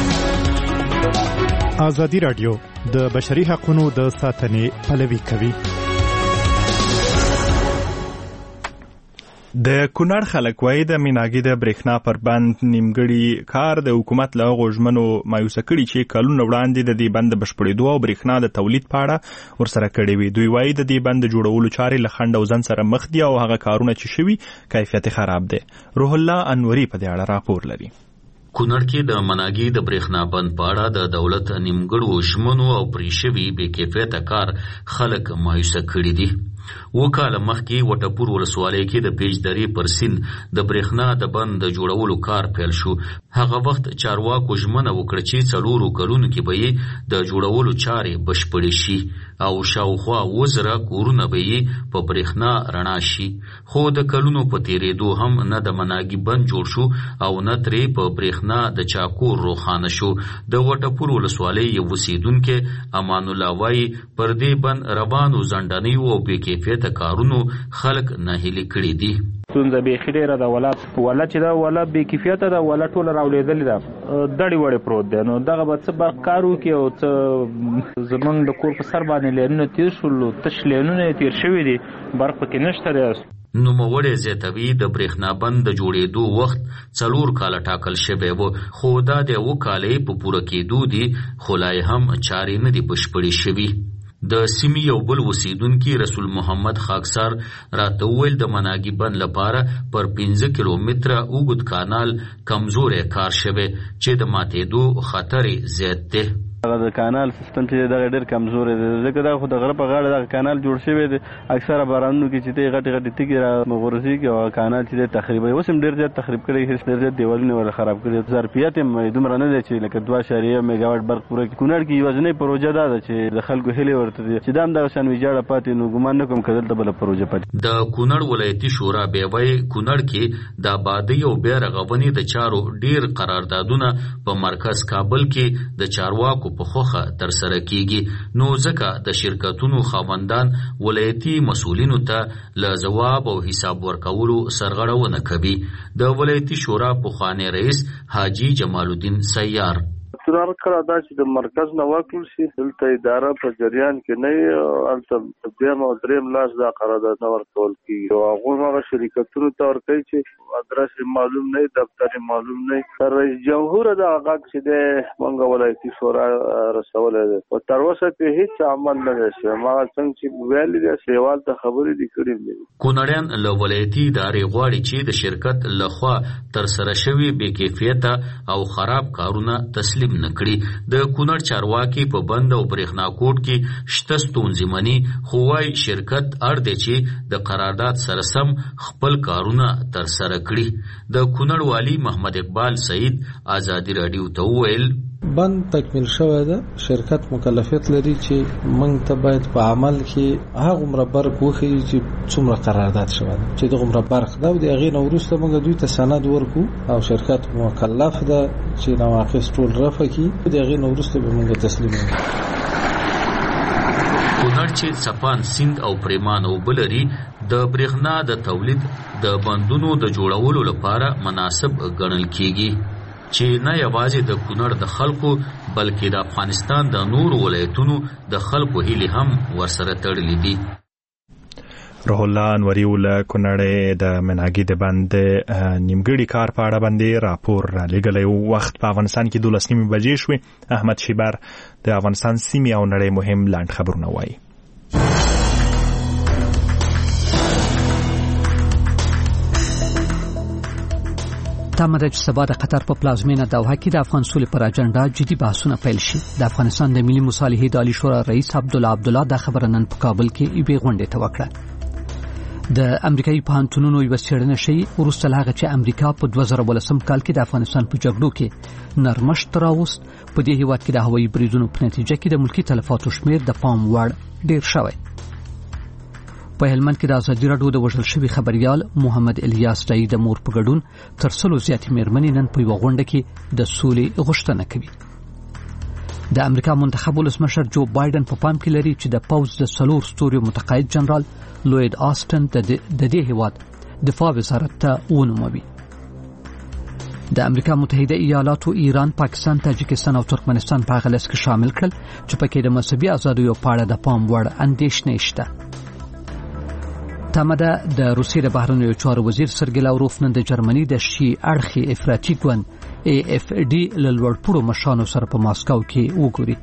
ازادي راډیو د بشري حقوقو د ساتنې پلوي کوي. د کونړ خلک وایي د میناګي د برېښنا پر بند نیمګړي کار د حکومت له غوږمنو مایوسه کړي چې کلونه وړاندې د دې بند د بشپړېدو او برېښنا د تولید په اړه ورسره کړې وي. دوی وایي د دې بند د جوړولو چارې له خنډ او ځنډ سره مخ دي او هغه کارونه چې شوي کیفیت خراب دی. روح الله انوري په دې اړه راپور لري. کونړ کې د مناګي د برېښنا بند په اړه د دولت نیمګړو ژمنو او پرې شوي بې کیفیته کار خلک مایوسه کړي دي. وکاله مخکې وټپور ولسوالۍ کې د پیج درې پر سیند د برېښنا د بند د جوړولو کار پیل شو. هغه وخت چارواکو ژمنه وکړه چې 4 کلونو کې به یې د جوړولو چارې بشپړې شي او شاوخوا 1000 کورونه به یې په برېښنا رڼا شي. خو د کلونو په تېرېدو هم نه د مناګي بند جوړ شو او نه ترې په برېښنا د چاکور روښانه شو. د وټپور ولسوالۍ یو اوسیدونکی امان الله وایي پر دې بند روانو ځنډنیو او بې کیفیته کارونو خلک ناهیلي کړي دي. ستونزه بیخي ډېره ده. ولا چې دا ولا بې کیفیته ده، ولا ټوله راولېدلې ده، دړې وړې پروت دی. نو دغه به څه برق کار وکړي او څه زمونږ د کور په سر باندې لینونه تېر شول، تش لینونه یې تېر شوي دي، برق پکې نشته دی. نوموړی زیاتوي د برېښنا بند د جوړېدو وخت 4 کاله ټاکل شوی و، خو دا د 2 کالې په پوره کېدو دي، خو لا یې هم چارې نه دي بشپړې شوي. د سیمې یو بل اوسیدونکي رسول محمد خاکسار راته وویل د مناګي بند لپاره پر 15 کیلومتره اوږد کانال کمزوری کار شوی چې د ماتېدو خطر زیات دی. هغه د کانال سیستم چې دغه ډېر کمزوري دی، ځکه دا خو د غره په غاړه دغه کانال جوړ شوی دی. اکثره بارانونو کې چې دی غټې تیږې راغورځېږي او کانال چې دی تخریبوي. اوس هم ډېر زیات تخریب کړی، ډېر زیات دیوالونه ور خراب کړي. ظرفیت یې دومره نه دی چې لکه 2.1 میګاوټ برق پوره کړي. کونړ کې یوازینۍ پروژه دا ده چې د خلکو هیلې ورته دي چې دا هم دغه شان ویجاړه پاتې. نو ګمان نه کوم که دلته بله پروژه پاتې. د کونړ ولایتي شورا بیوی کونړ کې د آبادۍ او بیا رغونې د چارو ډېر قراردادونه په مرکز کابل کې د چارواکو په خوښه تر سره کیږي. نو ځکه د شرکتونو خاوندان ولایتي مسؤلینو ته له ځواب او حساب ورکولو سرغړونه کوي. د ولایتي شورا پخوانی رئیس حاجی جمال الدین سیار: اصرار کړی دا چې د مرکز نه ورکړل شي دلته اداره په جریان کې نه البته دویم او دریم لاس دا قرارداد نه ورکول کیږي او هغه هغه شرکتونو ته ورکوي چې ادرس معلوم نه دفتر معلوم نه رئیس جمهور دا هغه چې د منګ ولایتي شورا رسول دي او تر اوسه په هیڅ عمل نه شي ما څنګه چې ویل دي سیوال ته خبرې دي کړې دي کونړیان له ولایتي ادارې غواړي چې د شرکت لخوا تر سره شوی بې کیفیته او خراب کارونه تسلیم نکړي د کونړ چارواکي په بند او برېښنا کوټ کې شته ستونزې مني خو وايي شرکت اړ دی چې د قرارداد سره سم خپل کارونه تر سره کړي د کونړ والی محمد اقبال سعید آزادی رادیو ته وویل بند تکمیل شوی ده شرکت مکلفیت لري چې موږ ته باید په عمل کې هغه عمر برق وخی چې څومره قرارداد شوی ده چې دغه عمر برق دا د هغې نه وروسته موږ دوی ته سند ورکو او شرکت مکلف ده چې نواقص ټول رفع کړي د هغې نه وروسته به موږ تسلیم کړو کونړ چې څپان سیند او پریمان اوبه لري د برېښنا د تولید د بندونو د جوړولو لپاره مناسب ګڼل کیږي چې نه یوازې د کونړ د خلکو بلکې د افغانستان د نورو ولایتونو د خلکو هیلې هم ورسره تړلې دي. روح الله انوري له کونړ د مناګي د بند نیمګړي کار په اړه باندې راپور را لېږلی وخت په افغانستان کې 12 بجې شوې. احمد شیبر د افغانستان سیمې او نړۍ مهم لاند خبرونه وایي. تمه ده چې سبا د قطر په پلازمینه دوحه کې د افغان سولې پر اجنډا جدي بحثونه پیل شي. د افغانستان د ملي مصالحې د عالی شورا رئیس عبدالله دا خبره نن په کابل کې یوې غونډې ته وکړه. د امریکایي پوهنتونونو یوه څېړنه ښیي وروسته له هغه چې امریکا په 2018 کال کې د افغانستان په جګړو کې نرمښت راوست په دې هیواد کې د هوایي بریدونو په نتیجه کې د ملکي تلفاتو شمېر د پام وړ ډېر شوی. په هلمند کې د ازادي راډیو د وژل شوي خبريال محمد الیاس دای د مور په ګډون تر 100 زیاتې مېرمنې نن په یوه غونډه کې د سولې غوښتنه کوي. د امریکا منتخب ولسمشر جو بایدن په پام کې لري چې د پوځ د 4 ستوري متقاعد جنرال لوید آسټن د دې هیواد دفاع وزارت ته ونوموي. د امریکا متحده ایالاتو ایران، پاکستان، تاجکستان او ترکمنستان په هغه لست کې شامل کړل چې پکې د مذهبي ازادیو په اړه د پام وړ اندېښنې شته. تمه ده د روسیې د بهرنیو چارو وزیر سرګی لاوروف نن د جرمني د شي اړخي افراطي ګوند AFD له لوړپوړو مشرانو سره په ماسکو کې وګوري.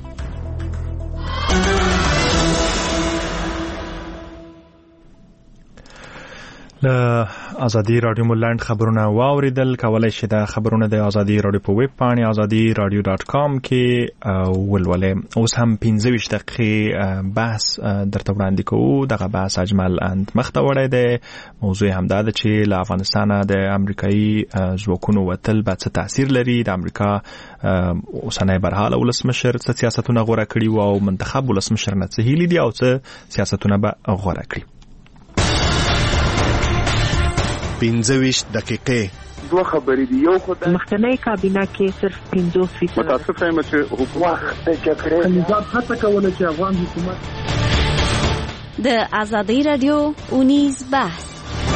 ازادي رادیو ملاند خبرونه واوریدل. کولای شئ د خبرونه د ازادي رادیو په ویب پاڼې azadiradio.com کې ولولئ. اوس هم 15 دقیقې بحث درته وړاندې کوو. دغه بحث اجمل اند مخته وړی دی. موضوع هم دا ده چې له افغانستانه د امریکایي ځواکونو وتل به څه تاثیر لري. د امریکا اوسنی برحاله ولسمشر څه سیاستونه غوره کړي او منتخب ولسمشر نه څه هیلې دي او څه سیاستونه به غوره کړي. 15 دقیقې دوه خبرې دي. یو خدای مخکنی کابینه کې صرف 50% متاسف یم چې حکومت د جګړې نظام هڅه کوله چې افغان حکومت د ازادي رادیو اونیز بحث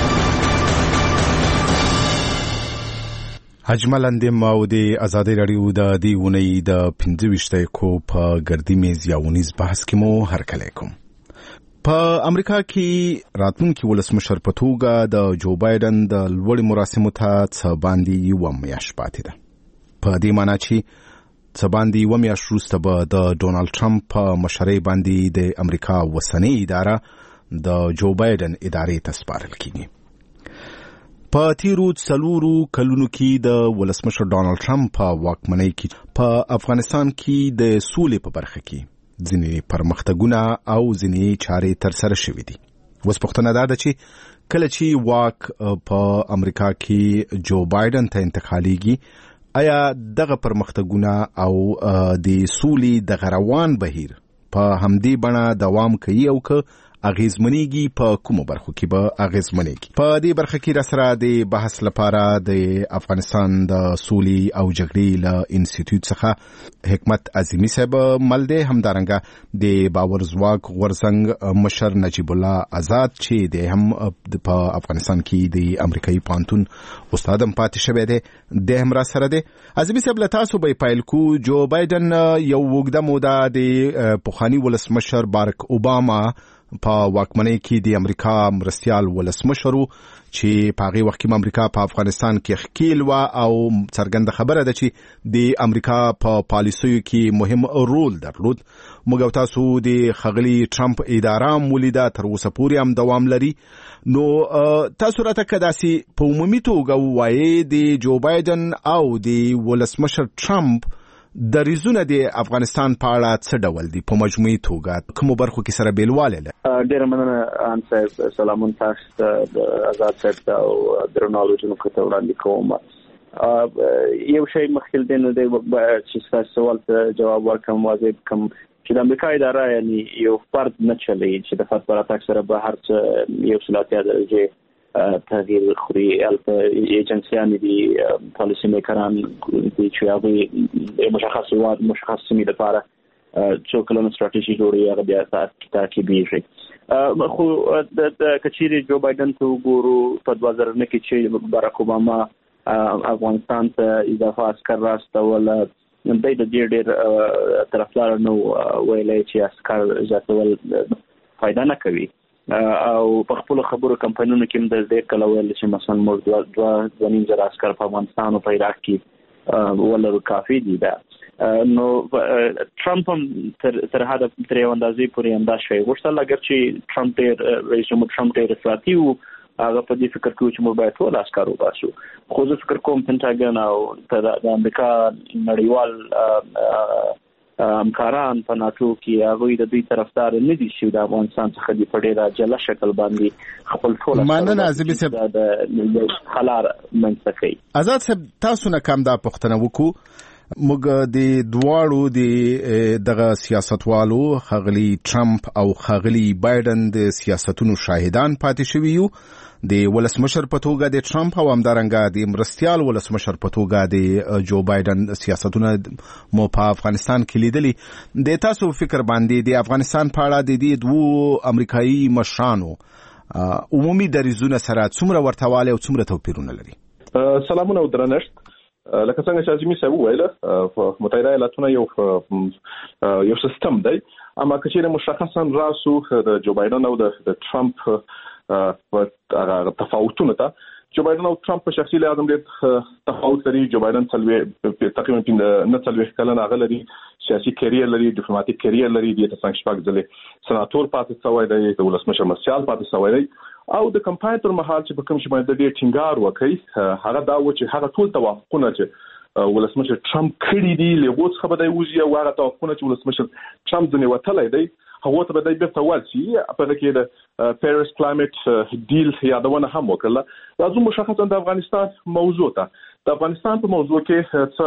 اجمل اندیم او د ازادي رادیو د دې اونۍ د 15 دقیقو په ګردی میز یا اونیز بحث کې مو هرکلی کوم. په امریکا کې راتلونکي ولسمشر په توګه د جو بایدن د لوړې مراسمو ته څه باندې یوه میاشت پاتې ده. په دې معنی چې څه باندې یوه میاشت وروسته به د ډونالډ ټرمپ په مشرۍ باندې د امریکا اوسنۍ اداره د جو بایدن ادارې ته سپارل کیږي. په تیرو 4 کلونو کې د ولسمشر ډونالډ ټرمپ په واکمنۍ کې په افغانستان کې د سولې په برخه کې ځینې پرمختګونه او ځینې چارې ترسره شوې دي. اوس پوښتنه دا ده چې کله چې واک په امریکا کې جو بایدن ته انتقالیږي آیا دغه پرمختګونه او د سولې د روان بهیر په همدې بڼه دوام کوي او که اغیزمنېږي په کومو برخو کې به اغیزمنېږي. په دې برخه کې راسره د بحث لپاره د افغانستان د سولې او جګړې له انسټیټیوټ څخه حکمت عظیمی صاحب مل دی، همدارنګه د باور ځواک غورځنګ مشر نجیب الله آزاد چې د هم په افغانستان کې د امریکایي پوهنتون استاد هم پاتې شوی دی، د هم را سره دی. عظیمی صاحب له تاسو به پیل کو. جو بایدن یو اوږده موده د پخواني ولسمشر بارک اوباما په واکمنۍ کې د امریکا مرستیال ولسمشر چې په هغه وخت کې امریکا په افغانستان کې ښکیل و او څرګنده خبره ده چې د امریکا په پالیسیو کې مهم رول درلود. موږ تاسو د خغلی ټرمپ اداره مولیده تر اوسه پورې هم دوام لري. نو تاسو راته کداسي په عمومي توګه وایي د جو بایدن او د ولسمشر ټرمپ د ریزونه د افغانستان په اړه څه ډول دي په مجموعي توګه کوم برخو کې سره بیلواله ده؟ ډیر مننه ان صاحب، سلامون تاسو ته آزاد صاحب او درناوی جنو کته وړاندې کوم. یو شی مخکې دین دی چې تاسو سوال ته جواب ورکوم واجب کوم چې د امریکا اداره یعنی یو فرد نه چلی چې د فرد پر اساس سره به هر څه یو صلاحیت درجه تغییر خوري. البته ایجنسیان دي پالیسی میکران دي چې هغه مشخص سیمې لپاره څو کلونه ستراتیژي جوړي هغه بیا تعقیبي شي. خو د کچيري جو بایدن ته ګورو په 2009 کې چې باراک اوباما افغانستان ته اضافه عسكر راستول، د دې ډېر طرفدار نو ویلای چې عسكر زیاتول فائدہ نه کوي او په خپل خبرو کمپاینونو کې د دې کله ویل چې مثلا موږ 2.5 عسكر په افغانستان او په عراق کې ولر کافي دي. دا نو ټرمپ هم تر هدا تر یو اندازې پورې انداز شوی غوښتل اگر چې ټرمپ رئیس جمهور ټرمپ ډېر افراطي و هغه په دې فکر کې چې موږ باید ټول عسكر وباسو. خو زه فکر کوم پنټاګن او د امریکا نړیوال همکاران په ناتو کې هغه د دې طرفدار نه دي چې د افغانستان څخه د پډېره جلا شکل باندې خپل ټول مننه عزیز صاحب خلار منځکې. آزاد صاحب تاسو نه کوم دا پوښتنه وکړو. موږ د دواړو دغه سیاستوالو خغلی ټرمپ او خغلی بایدن د سیاستونو شاهدان پاتې شوي یو. د ولسمشر په توګه د ټرمپ او همدارنګه د مرستیال ولسمشر په توګه د جو بایدن سیاستونه مو په افغانستان کې لیدلي. د تاسو فکر باندې د افغانستان په اړه د دې دوه امریکایي مشرانو عمومي دریزونه سره څومره ورتهواله او څومره توپیرونه لري؟ سلامونه او درنښت. لکه څنګه چې عظیمي صاحب وویل متحده ایالاتونه یو سیستم دی، اما کچېره مشخصا راسو د جو بایدن او د ټرمپ په تفاوتونه ته جو بایدن او ټرمپ په شخصي لحاظ ډېر تفاوت لري. جو بایدن تقریبا 90 کلن هغه لري، سیاسي کیریر لري، ډیپلوماټیک کیریر لري، د څنګه شپږ ځله سناتور پاتې شوی دی، د ولسمشر مرستیال پاتې شوی دی او د کمپاین پر مهال چې په کوم شي باندې ډېر ټینګار وکړي هغه دا و چې هغه ټول توافقونه چې ولسمشر ټرمپ کړی دی له اوس خبره دی وزي او هغه توافقونه چې ولسمشر ټرمپ ځنې وتلای دی هغه ته به د بیرته ورسي په کې د پاریس کلایمټ ډیل یادونه هم وکړه. راځو مشخصا د افغانستان موضوع ته. د افغانستان په موضوع کې څو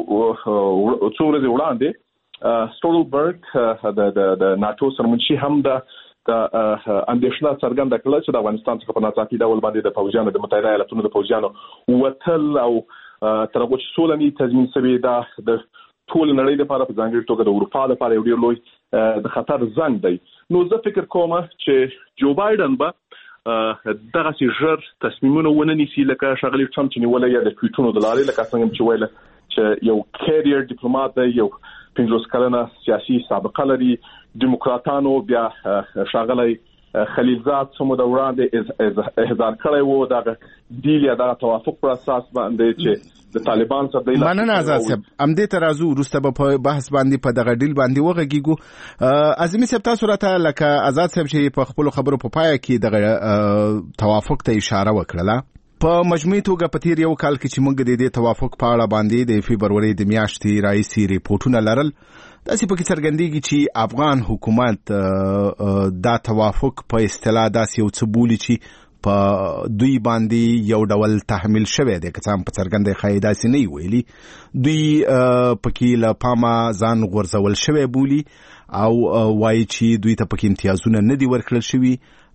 ورځې وړاندې سټولبرګ د ناتو سرمنشي هم د اندېښنه څرګنده کړه چې د افغانستان څخه په ناڅاپي ډول باندې د فوجانو د متحده ایالاتونو د فوجانو وتل او تر هغه چې سولني تضمین شوی دا د ټول نړۍ لپاره په ځانګړي توګه د اروپا لپاره یو ډېر لوی د خطر زنګ دی. نو زه فکر کوم چې جو بایدن به دغه سي ژر تصمیمونه ونیسي لکه شغلي ټرمپ چې نیولې یا د ټویټونو د لارې لکه څنګه چې ویل چې یو کیریئر ډیپلوماټ دی، یو 50 کلنه سیاسي سابقه لري، دیموکراتانو بیا شغلي خلیلزاد سمو د وړاندې احضار کړی وو دا ډیل یا دا توافق پر اساس باندې چې د طالبان سره د مننه آزاد صاحب امدې ترازو ورسته په بحث باندې په دغه ډیل باندې وغږیږو. عظیمي صاحب تاسو راته لکه آزاد صاحب چې په خپل خبرو په پای کې دغه توافق ته اشاره وکړه په مجموعي توګه په تیر یو کال کې چې موږ د دې توافق په اړه باندې د فبرवरी د میاشتې رئیسي ریپورتونه لرل داسې پکې څرګندېږي چې افغان حکومت دا توافق په اصطلاح داسې یو څه بولي چې په دوی باندې یو ډول تحمیل شوی دی که څه هم په څرګنده ښایي داسې نه ویلي دوی پکې له پامه ځان غورځول شوی بولي او وایي چې دوی ته پکې امتیازونه نه دي ورکړل شوي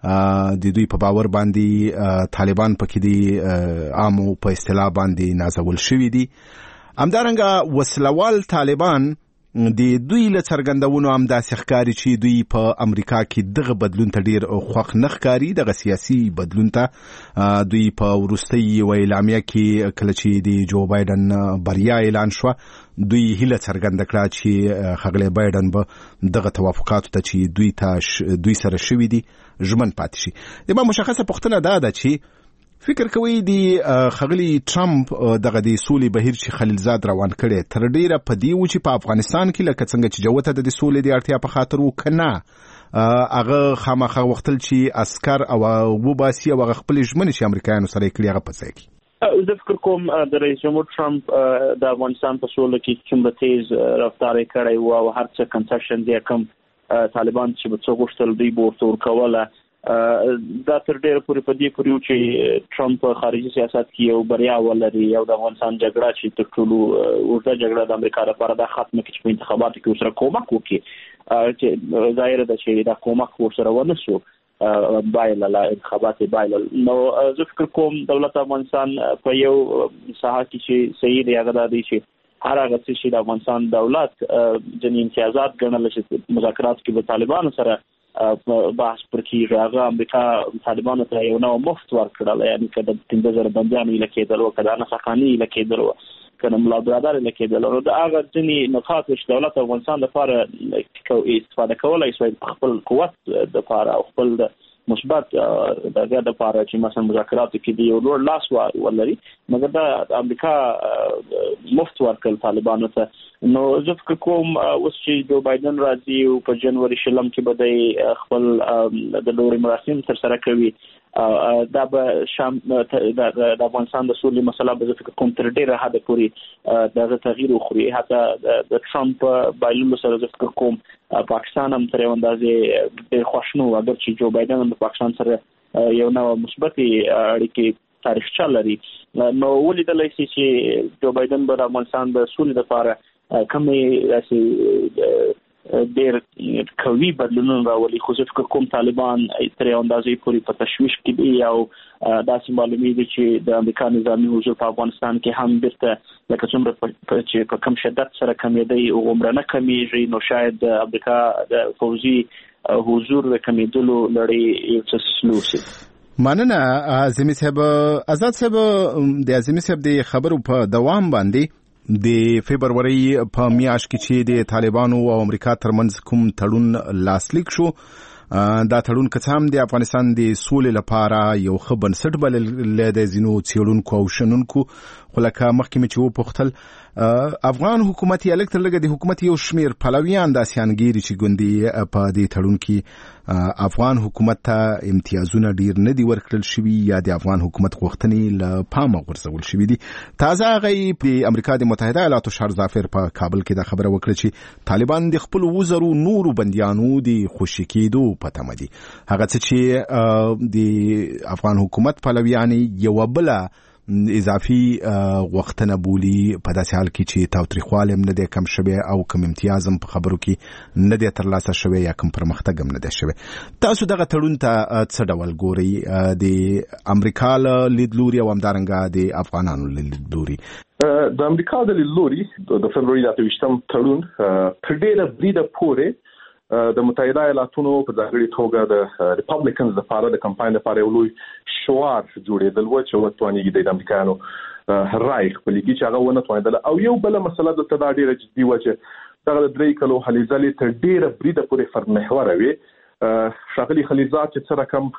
د دوی په باور باندې طالبان پکې د عامو په اصطلاح باندې نازول شوي دي همدارنګه وسلوال طالبان د دوی له څرګندونو هم داسې ښکاري چې دوی په امریکا کې دغه بدلون ته ډیر خوښ نه ښکاري دغه سیاسي بدلون ته دوی په وروستۍ یوه اعلامیه کې کله چې د جو بایدن بریا اعلان شوه دوی هیله څرګنده کړه چې ښاغلی بایدن به دغه توافقاتو ته چې دوی سره شوي دي ژمن پاتې شي د ما مشخصه پوښتنه دا ده چې فکر کوي د ښاغلي ټرمپ دغه د سولې بهیر چې خلیلزاد روان کړی تر ډیره په دې و چې په افغانستان کې لکه څنګه چې جوته د سولې د اړتیا په خاطر وکنه هغه خامخا وختل چې عسكر او وباسي او هغه خپل ژمنې چې امریکایانو سره کړی هغه پڅای کی زه فکر کوم د رئیس جمهور ټرمپ د افغانستان په سولې کې څومره تیز رفتار کړی و او هر څه کنسیشن دی کوم طالبان چې په څو غوښتل دی بورتور کوله دا تر ډیره پورې په دې پورې چې ټرمپ په خارجي سیاست کې یو بریا ولري او د افغانستان جګړه چې تر ټولو اوږده جګړه د امریکا لپاره د ختمه کې په انتخاباتو کې ورسره کومک وکړي چې ظاهر ده چې دا کومک ورسره ونه شو بایلله انتخابات بایلل نو زه فکر کوم دولت افغانستان په یو ساحه کې چې صحیح دی هغه دی چې هر هغه چې د افغانستان دولت ځینې امتیازات ګڼل چې مذاکرات کې به طالبانو سره بحث پر کېږي هغه امریکا طالبانو ته یو نوع مفت ورکړل یعنی که د 15,000 بندیانو ایله کېدل که د انس حقاني ایله کېدل که د ملا برادر ایله کېدل نو د هغه ځینې نقاط چې دولت افغانستان لپاره استفاده کولی شوی خپل قوت دپاره او خپل مثبت دغه د لپاره چې مثلا مذاکراتو کې دی یو لوړ لاس ولري مګر د امریکا مفت ورکړل طالبانو ته نو زه فکر کوم اوس چې جو بایدن راځي او په جنوري شلم کې به د خپل د لوري مراسم تر سره کوي دا به د افغانستان د سولې مسله به زه فکر کوم تر ډیره حده پورې دغه تغییر وخوري حتی د ټرمپ بایللو سره زه فکر کوم پاکستان هم تر یو اندازې ډېر خوښ نه و اګر چې جو بایدن د پاکستان سره یو نوع مثبتې اړیکې تاریخچه لري نو ولیدلی شي چې جو بایدن به د افغانستان د سولې لپاره کومې داسې ډېر قوي بدلونونه راولي خو زه فکر کوم طالبان تر یو اندازې پورې په تشویش کې دي او داسې معلومیږي چې د امریکا نظامي حضور په افغانستان کې هم بیرته لکه څومره چې په کم شدت سره کمیدی او عمره نه کمیږي نو شاید د امریکا د فوزي حضور د کمیدلو لړۍ یو څه سلو شي مننه اعظمي صاحب آزاد صاحب د اعظمي صاحب د خبرو په دوام باندې د فبرवरी په میاشت کې چې د طالبانو او امریکا ترمنځ کوم تړون لاسلیک شو دا تړون کڅام د افغانستان د سولې لپاره یو ښه بنسټ بلل د زینو څېړونکو او شنونکو خو لکه مخکې چې وپوښتل افغان حکومت یې الکتر لګه د حکومت یو شمیر پلویان د سیانګيري چې ګوندي په دې تړون کې افغان حکومت ته امتیازونه ډیر نه دي ورکړل شوي یا د افغان حکومت غوښتنې له پامه غورځول شوي دي تازه غي په امریکا د متحده ایالاتو شهر ظافر په کابل کې د خبره وکړه چې طالبان د خپل وزرو نورو بنديانو د خوشی کېدو په تمه دي هغه چې د افغان حکومت پلویان یو بل اضافي وختونه بولی په داسې حال کې چې تاوتریخواله هم نه دی کم شوی او کم امتیاز هم په خبرو کې نه دی ترلاسه شوی یا کم پرمختګ هم نه دی شوی تاسو دغه تړون ته څه ډول ګورئ د امریکا له لیدلوري او همدارنګه د افغانانو له لیدلوري د امریکا د لیدلوري د فبرवरी 28 تړون تر ډیره بریده پورې د متحده ایالاتونو په ځانګړي توګه د ریپابلیکنز لپاره د کمپاین لپاره یو لوی شعار جوړېدل و چې وتوانیږي د امریکایانو رای خپلېږي چې هغه ونه توانېدله او یو بل مسله دلته دا ډېره جدي وه چې دغه د 3 کلو هلې ځلې تر ډېره بریده پورې فرمحوره وې ښاغلي خلیلزاد چې څه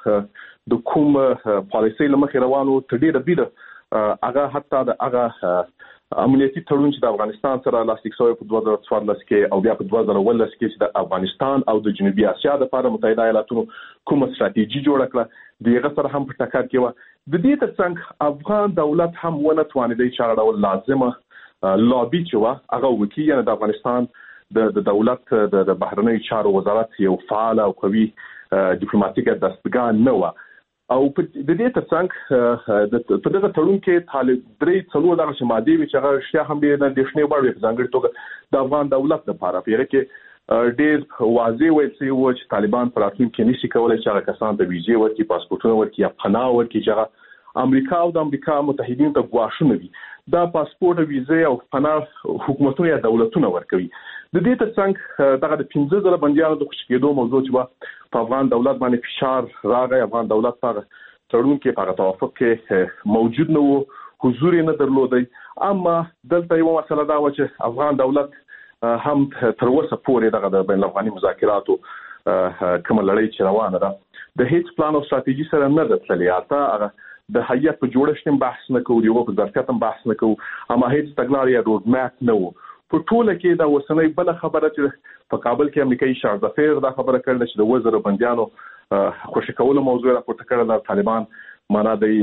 رقم د کوم پالیسۍ له مخې روان و تر ډېره بریده هغه حتی د هغه امنیتي تړون چې د افغانستان سره لاسلیک شوی په 2014 کې او بیا په 2019 کې چې د افغانستان او د جنوبي اسیا لپاره متحده ایالاتونو کومه ستراتیژي جوړه کړه دغه سره هم په ټکر کې و د دې ترڅنګ افغان دولت هم ونه توانیدي چې هغه ډول لازمه لابي چې و هغه وکړي یعنی د افغانستان د دولت د بهرنیو چارو وزارت یو فعال او قوي ډیپلوماټیک دستګاه نه و او په دې ترڅنګ په دغه تړون کې طالب درې څلور دغه ماده وی چې هغه شیا هم دې نه دښنې وړ په ځانګړي توګه د افغان دولت لپاره پیره کې ډېر واضح ویل شوی و چې طالبان پر راتلونکي کې نشي کولای چې هغه کسان ته ویزې ورکړي، پاسپورتونه ورکړي یا پناه ورکړي چې هغه امریکا او د امریکا متحدینو ته ګواښونه وي. دا پاسپورت او ویزې او پناه حکومتونه یا دولتونه ورکوي. د دې ترڅنګ دغه د 15,000 بنديانو د خوشی کېدو موضوع چې په افغان دولت باندې فشار راغی. افغان دولت په تړون کې په توافق کې موجود نه وو، حضور نه درلودي. اما دلته یو مسله دا و چې افغان دولت هم تر اوسه پورې دغه د بین الافغاني مذاکراتو کوم لړۍ چې روانه ده د هیڅ پلان او ستراتیژي سره نه ده تللې. اته د هیئت په جوړښت بحث نه کوو، یو په ظرفیت بحث نه کوو، اما هیڅ تګلارې یا روډ میپ نه وو. په ټوله کې دا وسنۍ بل خبره چې په کابل کې امریکایي شاه ظفیر دا خبره کړل چې د وزیر بنديانو خوشی کولو موضوع راپورته کړل د طالبان معنا د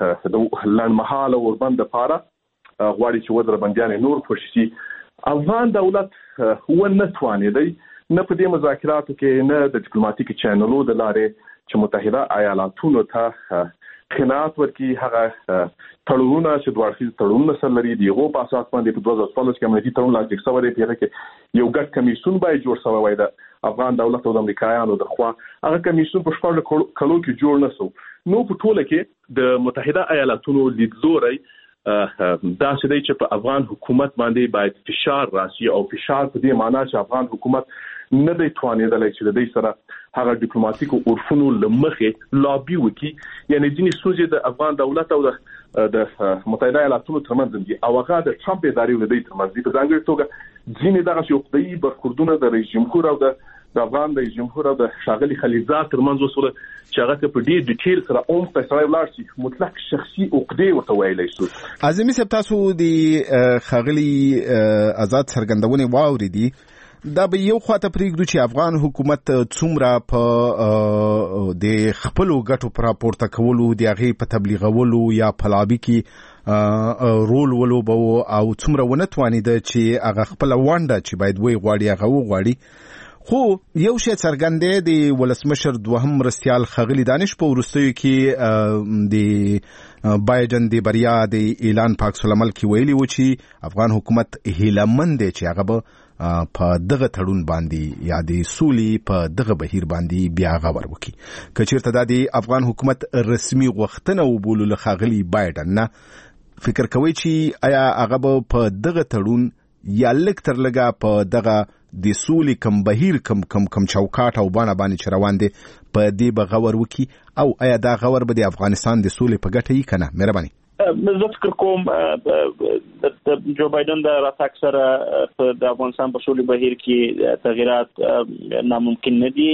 لنډمهاله وربند لپاره غواړي چې وزیر بنديان نور خوشي. افغان دولت ونه توانیدي نه په دې مذاکراتو کې نه د ډیپلوماټیک چینلو د لارې چې متحده ایالاتونو ته خناعت ورکړي. هغه تړونونه چې دوه اړخیز تړونونه سره لري دیغه په اساس باندې په 2014 کې امنیتي تړون لاسلیک شوی دی چې یو ګډ کمیسیون باید جوړ شوی وای د افغان دولت او د امریکایانو د خوا. هغه کمیسیون په شپږ کلو کې جوړ نه شو. نو په ټوله کې د متحده ایالاتونو لیدلوري دا چې دی چې په افغان حکومت باندې باید فشار راشي او فشار په دې معنی چې افغان حکومت نه دی توانیدلی چې د دې سره هغه ډیپلوماټیک اورفونو لمخې لابي وکړي. یعنی ځینې ستونزې د افغان دولت او د متحده ایالاتونو ترمنځ دي او هغه د ټرمپ ادارې ولدي ترمنځ دي. په ځانګړي توګه ځینې دغه حقوقي برخوردونه د رئیس جمهور او د افغان رئیس جمهور او د شاغلي خلیلزاد ترمنځ وسوله چې هغه په دې ډیټیل سره اوم په سره ولاړ شي مطلق شخصي عقدې ورته ویلای شو. اعظمي صاحب تاسو د خاغلي آزاد څرګندونې واوریدي. دا به یو خواته پریږدو چې افغان حکومت څومره په د خپل ګټو پر راپورته کولو د هغې په تبلیغولو یا په لابي کې رول ولوبو او څومره ونه توانیده چې هغه خپل ونډه چې باید وی غواړي هغه وغواړي. خو یو شی څرګند دی د ولسمشر دوهم مرستیال خاغلی دانش په وروستیو کې د بایدن د بریا د اعلان په عکس العمل کې ویلي و چې افغان حکومت هیلهمند دی چې هغه به په دغه تړون باندې یا د سولې په دغه بهیر باندې بیا غور وکړي. که چیرته د افغان حکومت رسمي غوښتنه وبولو له خاغلی بایدن نه، فکر کوي چې آیا هغه به په دغه تړون یا لږ تر لږه په دغه د سولې کم بهیر کم چوکاټ او باندې چې روان دي په دې به غور وکړي او آیا دا غور به د افغانستان د سولې په ګټه یې کنه؟ مهرباني. زه فکر کوم د جو بایدن د راتګ سره د افغانستان په سولې بهیر کې تغیرات ناممکن نه دي.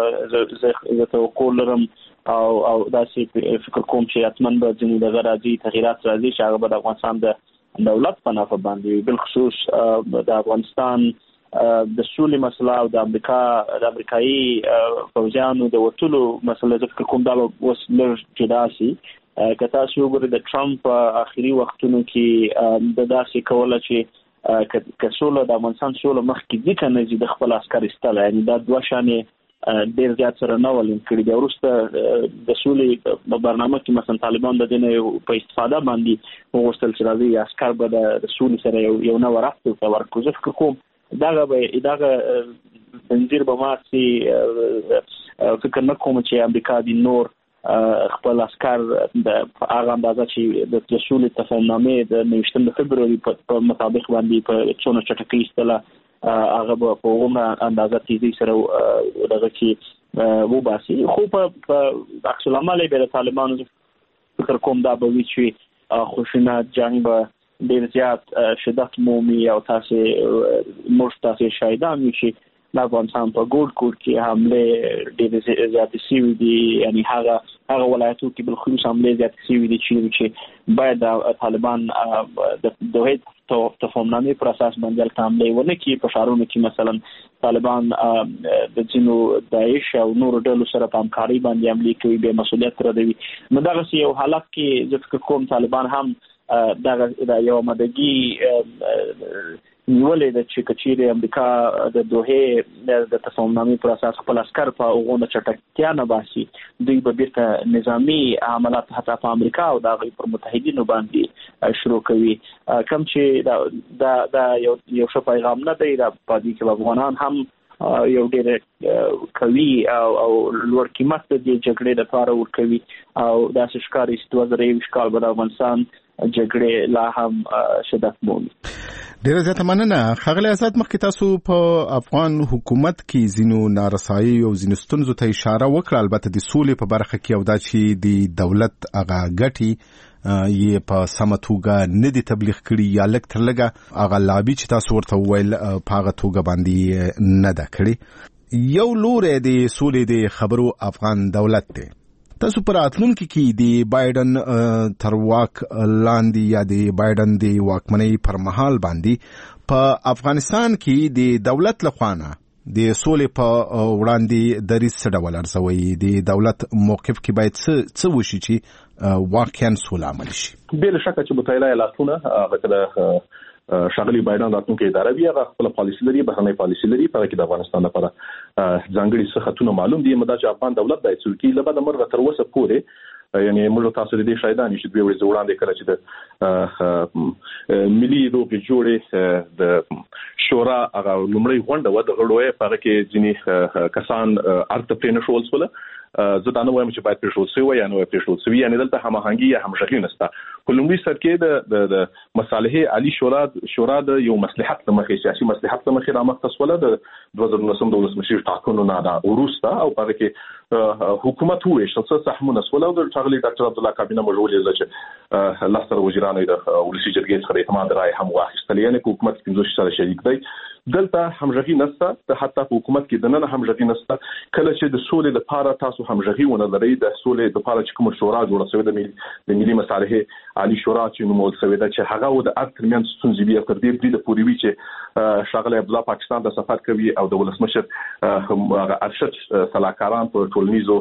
زه توقع لرم او داسې فکر کوم چې حتماً به ځینې دغه راځي تغیرات راځي چې هغه به د افغانستان د دولت په نفع باندې بالخصوص د افغانستان د سولې مسله او د امریکایي پوځیانو د وټولو مسله. زه فکر کوم دا به اوس لږ جدا شي. که تاسو وګورئ د ټرمپ آخري وختونو کې د داسې کوله چې که سوله د افغانستان سوله مخکې ځي که نه ځي د خپل عسکر ایستله، یعنی دا دوه شانې ډېر زیات سره نه ولین کړي. بیا وروسته د سولې په برنامه کې مثلا طالبان د دې نه په استفاده باندې وغوښتل چې راځي عسکر به د سولې سره یو نوی رفت ورته ورکړو. زه فکر کوم دغه بنځیر به مات شي. فکر نه کوم چې امریکا د نور خپل عسكر د هغه اندازه چې د سولې تفاهمنامې د 19 فبرवरी په مطابق باندې په څونه چټکۍ استله هغه په عمره اندازه تیزی سره دغه چې وباسي. خو په عکس العمل به د طالبانو فکر کوم دا به وي چې خوشینه جنگ به ډیر زیات شدت مومي او تاسو مرستاسي شایدان وي چې د افغانستان په ګوډ کې حمله ډېر زیات شوي دي. یعنی هغه ولایتو کې بالخصوص حمله زیات شوي دي چې باید طالبان د هیڅ تفاهمنامې پر اساس باندې حمله ونه کړي. په ښارونو کې مثلا طالبان د ځینو داعش او نور ډلو سره په همکارۍ باندې حمله کوي، بې مسؤلیت ردوي. نو دغه یو حالت کې زه فکر کوم طالبان هم دا یو مدګي نیولې د چې کچېره امریکا د دوه د تصمیمنامې پر اساس خپل عسكر په اوغونه چټکتیا نه باسي دوی به بیرته نظامی عملیات حتی په امریکا او د غیر متحدینو باندې شروع کوي کوم چې دا یو څه پیغام نه دی د پدې کې افغانان هم یو ډېر کوي او لوړ قیمت د جګړې لپاره ورکوي او دا ښکاري چې 2020 کال به د افغانستان جګړې لا هم شدت مومي. ډیره زیاته مننه ښاغلی آزاد. مخکې تاسو په افغان حکومت کې ځینو نارسایي او ځینو ستونزو ته اشاره وکړه، البته د سولې په برخه کې او دا چې د دولت هغه ګټې یې په سمه توګه نه دي تبلیغ کړي یا لږ تر لږه هغه لابي چې تاسو ورته وویل په هغه توګه باندې نه ده کړې. یو لوری د سولې د خبرو افغان دولت دی. تاسو پر راتلونکي کې د بایدن تر واک لاندې یا د بایدن د واکمنۍ پر مهال باندې په افغانستان کې د دولت لخوا نه د سولې په وړاندې دریځ څه ډول ارزوي؟ د دولت موقف کې باید څه وشي چې واقعا سوله عمل شي؟ بلا شک چې متحده ایالاتونه هغه شغلي بایدن راتلونکي اداره بیا خپل پالیسي لري، بهرنۍ پالیسي لري، په کې د افغانستان لپاره ځانګړي څه خطونه معلوم دي. مدا چې افغان دولت د څوکۍ لپاره د مرغه تر اوسه پورې یعنی موږ تاسو د دې شایدان چې دوی وړاندې کړل چې د ملي روغې جوړې د شورا هغه لومړی غونډه و د غړوې په کې ځینې کسان ارته پرنشول سول. زه دا نه وایم چې باید پرشول سوی یا نه پرشول سوی، یعنی دلته هماهنګي یا همغږي نشته. په لومړي سر کې د مصالحې عالی شورا د یو مصلحت لمخې سیاسي مصلحت لمخې رامخته سوله د 2019 د ولسمشر ټاکنو نه دا ورسته او په کې حکومت وې څه سهمونه سوله د ټاغلي ډاکټر عبد الله کابینه مجولې چې لستر وزیرانو د ولسی جرګې څخه اعتماد رائے هم واخیستل، یعنی حکومت 15 سره شریک دی. دلته همغږي نشته، حتی په حکومت کې دنه همغږي نشته. کله چې د سولې لپاره تاسو همغږي ونه لرئ، د سولې لپاره چې کوم شورا جوړه شوې د ملي مصالحې عالی شورا چې نومول شوې ده چې هغه د اکثریت ستونزې بیا تر دې د پوری وی چې شاغله عبد الله پاکستان د سفر کوي او د ولسمشر هغه ارشد صلاحکاران په ټولنیزو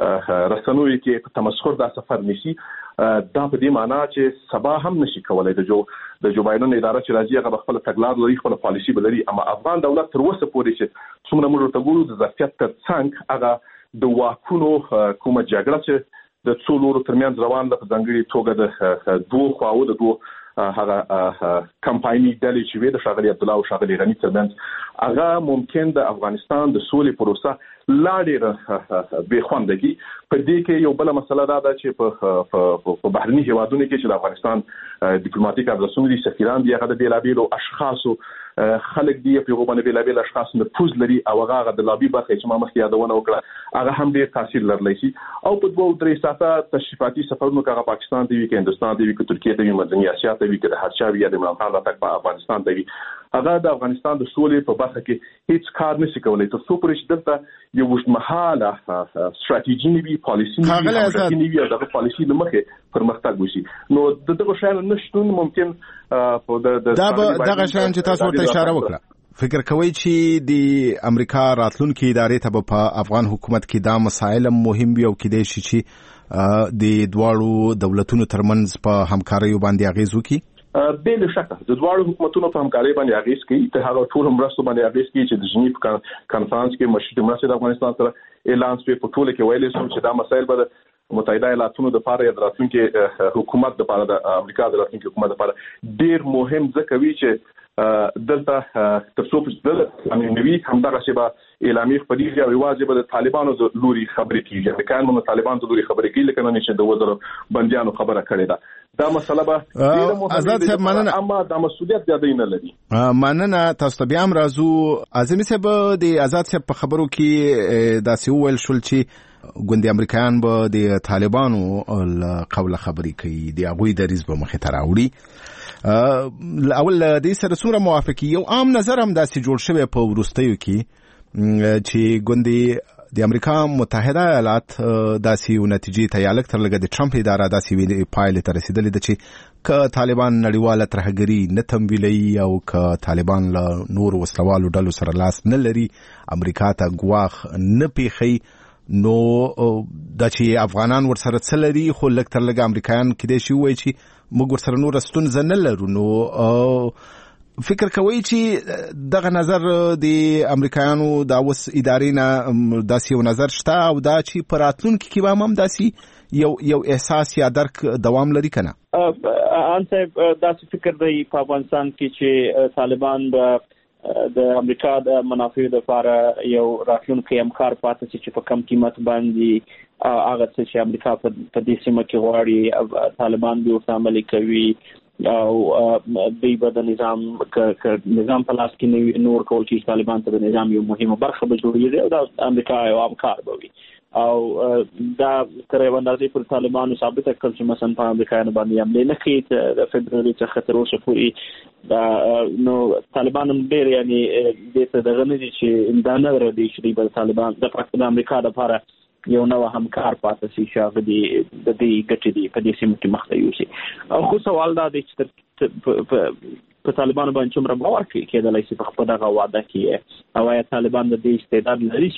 رسنوي کې په تمسخر د سفر نشي. دا په دې معنی چې سبا هم نشي کولای د جو بایدن اداره چې راځي هغه خپل تګلار لري، خپل پالیسي بلري، اما افغان دولت تر اوسه پورې چې څومره موږ ته ګورو د ظرفیت تر څنګ هغه د واکونو کومه جګړه چې د څو لورو ترمنځ روان ده په ځانګړي توګه د دوه خواو د دوه هغه کمپایني ډلې چې وې د شاغلي عبد الله او شاغلي غنی ترمنځ هغه ممکن د افغانستان د سولې پروسه لا ډېره بې خوندګي. په دې کې یو بل مسله دا ده چې په بهرني هیوادونو کې چې د افغانستان ډیپلوماټیک ارزښتونه دي، سفیران دي، هغه د بیلابیلو اشخاصو خلک دي په یو باندې بیلابیل اشخاص نفوذ لري او هغه د لابي برخه چې ما مخکې یادونه وکړه هغه هم ډېر تاثیر لرلی شي. او په 2-3 ساعته تشریفاتي سفرونو کې هغه پاکستان دی، کې هندستان دی، کې ترکیه دی، منځنۍ اسیا ته وی، کې د هرچا یا د عمران خان راتګ په افغانستان دی، هغه د افغانستان د سولې په برخه کې هیڅ کار نشي کولای. تر څو پورې چې دلته یو وشمحاله ستراتیژي نیوي، پالیسي نیوي او دغه پالیسي لمخې پرمختګ وشي، نو دغه شیان نشټون ممکن په دغه شیان چې تاسو ته اشاره وکړه. فکر کوي چې د امریکا راتلونکي ادارې ته په افغان حکومت کې دا مسایل مهم وي او کېدای شي چې د دواړو دولتونو ترمنځ په همکاریو باندې اغیز وکړي؟ بل شک د دواړو حکومتونو په همکاري باندې اغیز کوي، ته هغه ټول مرستو باندې اغیز کوي چې د جنیف کانفرنس کې مشري مرستې د افغانستان سره اعلان شوی. په ټوله کې ویل شو چې دا مسایل به متحده ایالاتونو د لپاره د راتلونکي حکومت لپاره د امریکا د راتلونکي حکومت لپاره ډیر مهم ځکه وی چې دلته تر څو چې د نوي همدغه شی به اعلامیه خپلېږي او یوازې به د طالبانو د لوري خبرې کیږي، امریکایان به طالبانو د لوري خبرې کوي، لکه نن چې د وزیر بندیانو خبره کړې ده. دا مسله به آزاد صاحب مننه، اما دا مسؤلیت زیاده نه لري. مننه. تاسو ته بیا هم راځو. اعظمي صاحب د آزاد صاحب په خبرو کې داسې وویل شول چې ګوندې امریکایان به د طالبانو قوله خبرې کوي، د هغوی دریځ به مخې ته راوړي. اول دې سره څومره موافقي؟ یو عام نظر هم داسې جوړ شوی په وروستیو کې چې ګوندې د امریکا متحده ایالات داسې نتیجې ته یا لږ تر لږه د ټرمپ اداره داسې پایلې ته رسېدلې ده چې که طالبان نړیواله ترهګري نه تمویلوي او که طالبان له نورو وسلوالو ډلو سره لاس نه لري، امریکا ته ګواښ نه پیښوي، نو دا چې افغانان ورسره څه لري خو لږ تر لږه امریکایان کېدای شي ووایي چې موږ ورسره نوره ستونزه نه لرو. نو فکر کوي چې دغه نظر د امریکایانو د اوس ادارې نه داسې یو نظر شته او دا چې په راتلونکي کې به هم داسې یو احساس یا درک دوام لري کنه؟ ان صاحب داسې فکر دی په افغانستان کې چې طالبان د امریکا د منافعو لپاره یو راتلونکی امکار پاتې چې په کم قیمت باندې هغه څه چې امریکا په دې سیمه کې غواړي طالبان به ورته عملي کوي او دوی به د نظام په لاس کې نور کول چې طالبان ته د نظام یو مهمه برخه به جوړېږي او د امریکا یو امکار به وي او دا تر یو اندازې پر طالبانو ثابته کړل چې مثلا په امریکایانو باندې حمله نه کوي د فبروري څخه تر اوسه پورې نو طالبان هم ډېر یعنی دې ته دغه نه دي چې دا نه ردي چې د طالبان د امریکا لپاره یو نو همکار پاتې شي چې د دې ګټې دی په دې سیمه کې مخته یوسي او خو سوال دا دی چې په طالبانو باندې څومره باور کېدلای شي په خپل دغه وعده کې او یا طالبان د دې استعداد لري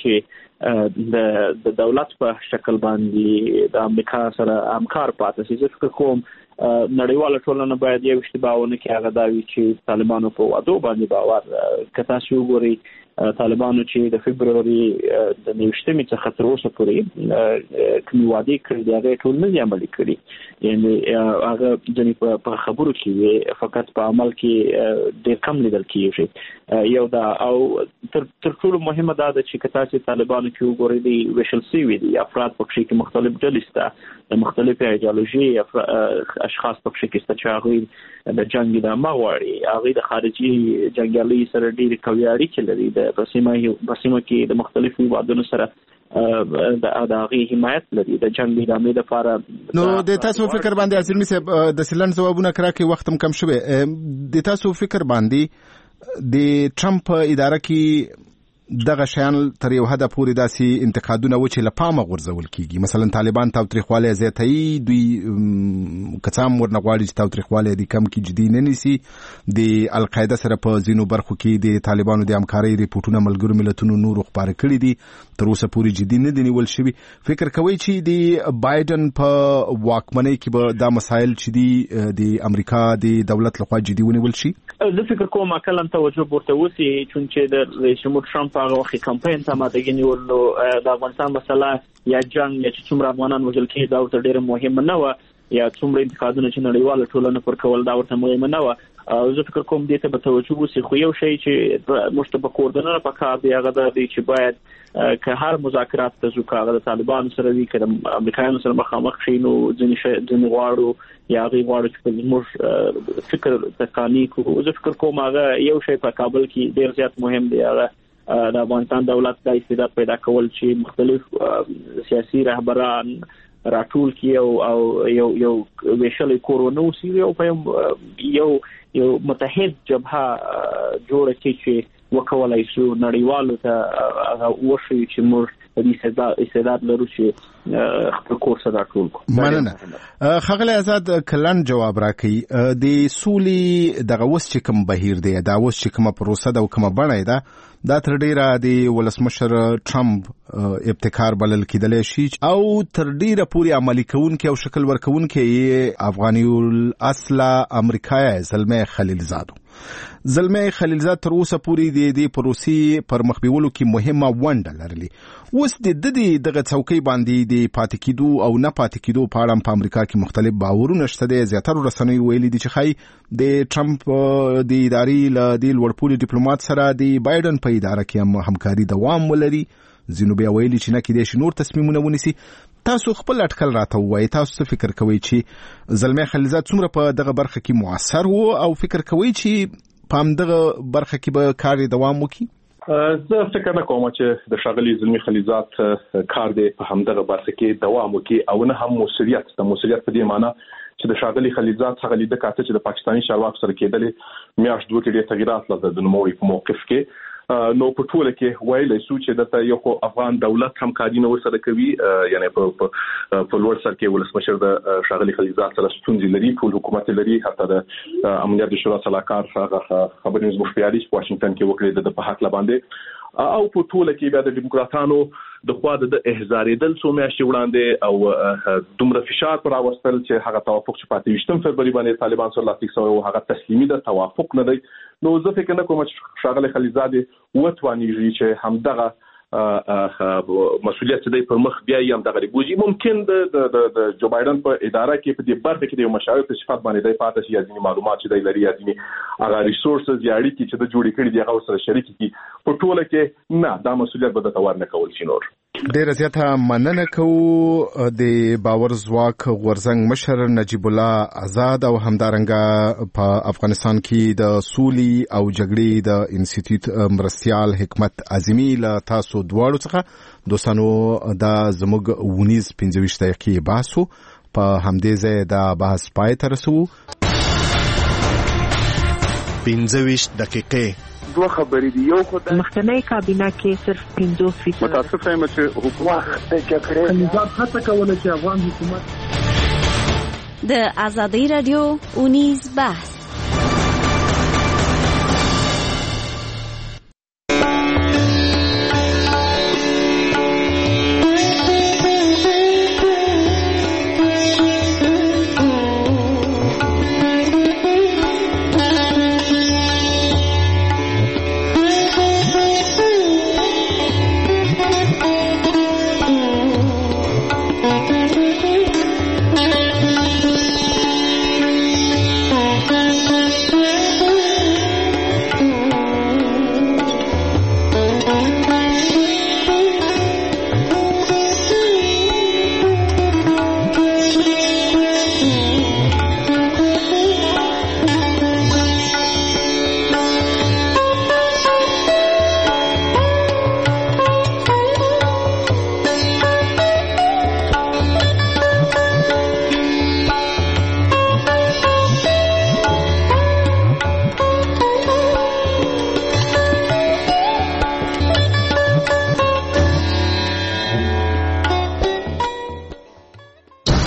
چې د دولت په شکل باندې د امریکا سره همکار پاتې شي. زه فکر کوم نړیواله ټولنه باید یو اشتباه ونه کړي هغه دا وي چې طالبانو په وعدو باندې باور که تاسو وګورئ طالبانو چې د فبروري د 19 څخه تر اوسه پورې کوم وعده کړی دی هغه ټول نه عملي کړی یعنی هغه ځنې په خبرو کې فقط په عمل کې ډېر کم لیدل کیږي یو دا او تر ټولو مهمه دا ده چې کتاسي طالبانو کې وګورئ دی ویشل سی وي دي افراد په کې مختلف ډلې سته د مختلفو ایدئولوژي اشخاص په کې سته چې هغه د جنگ د مغواړي هغه د خارجي جنگیالي سره ډېر قوي اړیکې لري په سیمه کې د مختلفو وادونو سره د هغه حمایت لري د جنگ د امید لپاره. نو د تاسو فکر باندې عزیزمي صاحب د سیلن ځوابونه کړه کې وخت کم شوه د تاسو فکر باندې د ټرمپ اداره کې دغه شیان تر یو حد پورې داسې انتقادونه و چې لپامه غورځول کیږي مثلا طالبان تاوتریخواله زیاتوي دوی کڅام ورنغواړي چې تاوتریخواله د کم کې جدي نه نیسي د القاعده سره په ځینو برخو کې د طالبانو د همکارۍ ریپورتونه ملګرو ملتونو نور خبره کړي دي تر اوسه پورې جدي نه دي نیول شوی. فکر کوي چې د بایدن په واکمنۍ کې به دا مسایل چې دي د امریکا د دولت لخوا جدي ونیول شي؟ زه فکر کوم کله توجه ورته وسی چې د رئیس جمهور ټرمپ هغه وخت کمپاین ته ماده نیول نو د افغانستان مسله یا جنگ یا چې څومره افغانان وژل کېږي دا ورته ډېره مهمه نه وه یا څومره انتقادونه چې نړیواله ټولنه پر کول دا ورته مهمه نه وه. زه فکر کوم دې ته به توجه وسی خو یو شی چې موږ ته په کوردنه پکار دی هغه دا دی چې باید که هر مذاکرات ته ځو هغه د طالبانو سره وي که د امریکایانو سره مخامخ شي نو ځینې غواړو یا هغوی غواړو چې موږ فکر تکاني کړو. زه فکر کوم هغه یو شی په کابل کې ډېر زیات مهم دی هغه د افغانستان دولت د استعداد پیدا کول چې مختلف سیاسي رهبران راټول کی او یو ویشل کورونو سی او په یو متحد جبهه جوړه چې وکولای شو نړیوالو ته هغه وشي چې موږ د استعداد لرو چې خپل کورس راټول کړو. مننه. خغل آزاد کلن جواب راکړي د سولې دغه وس چې کوم بهیر دی دا وس چې کومه پروسه ده او کومه بڼه ده دا تر ډیره د ولسمشر ټرمپ ابتکار بلل کېدلی شي او تر ډیره پورې عملي کوونکی او شکل ورکوونکی افغاني الاصل امریکایي زلمه خلیلزاد تر اوسه پورې د دې پروسې پر مخ بیولو کې مهمه ونډه لرلې. اوس د دغه څوکۍ باندې د پاتې کېدو او نه پاتې کېدو په اړه په امریکا کې مختلف باورونه شته دي. زیاتره رسنیو ویلي دي چې خای د ټرمپ د ادارې له د لوړپوړي ډیپلوماټ سره د بایدن په اداره کې همکاري دوام ولري. ځینو بیا ویلي چې نه کېدای شي نور تصمیمونه ونیسي. تاسو خپل اټکل راته ووایئ تاسو څه فکر کوئ چې زلمه خلیلزاد څومره په دغه برخه کې مؤثر وو او فکر کوئ چې په همدغه برخه کې به کار دوام وکړي؟ زه فکر نه کوم چې د ښاغلي زلمي خلیلزاد کار دی په همدغه برخه کې دوام وکړي او نه هم مسؤلیت په دې معنی چې د ښاغلي خلیلزاد څخه لیده کاته چې د پاکستاني چارواکو سره کېدلې میاشت دوه کې ډېر تغیرات لرل د نوموړي په موقف کې نو په ټوله کې ویلای شو چې دته یو افغان دولت همکاري نو سره کوي یعنی په لوړ سر کې ولسمشر د ښاغلي خلیلزاد سره ستونزې لري ټول حکومت لري حتی د امنیت شورا صلاحکار خبري زموږ پیالي په واشنگټن کې وکړي د په حق باندې او په ټوله کې بیا د ډیموکراتانو د خوا د احزارېدل څو میاشتې وړاندې او دومره فشار پر راوستل چې هغه توافق چې په 28 فبرवरी باندې طالبان سره لاسلیک شوی او هغه تسلیمي د توافق نه دی. نو زه فکر نه کوم چې ښاغلی خلیلزادې وتوانیږي چې همدغه مسؤلیت دې پر مخ بیا هم دغه بوجي. ممکن د جو بایدن په اداره کې په دې برخه کې د مشاور په صفات باندې د پاتې شي ځینې معلومات چې د لري ځینې هغه ریسورسز یا اړیکې چې د جوړې کړې دي هغه سره شریک کړي. په ټوله کې نه دا مسؤلیت به د توار نه کول شي. نور ډېر زیاته مننه کوو د باور ځواک غورځنګ مشر نجیب الله آزاد او همدارنګه په افغانستان کې د سولې او جګړې د انسټیټیوټ مرستيال حکمت اعظمي له تاسو دواړو څخه دوستانو دا زموږ 19-25 دقیقې بحثو په همدې ځای دا بحث پای ته رسو. 25 دقیقې دوه خبرې دي. یو خدای مخکنی کابینه کې صرف 50% متاسف یم چې حکومت د جګړې نظام هڅه کوله چې افغان حکومت د آزادۍ رادیو 19 بحث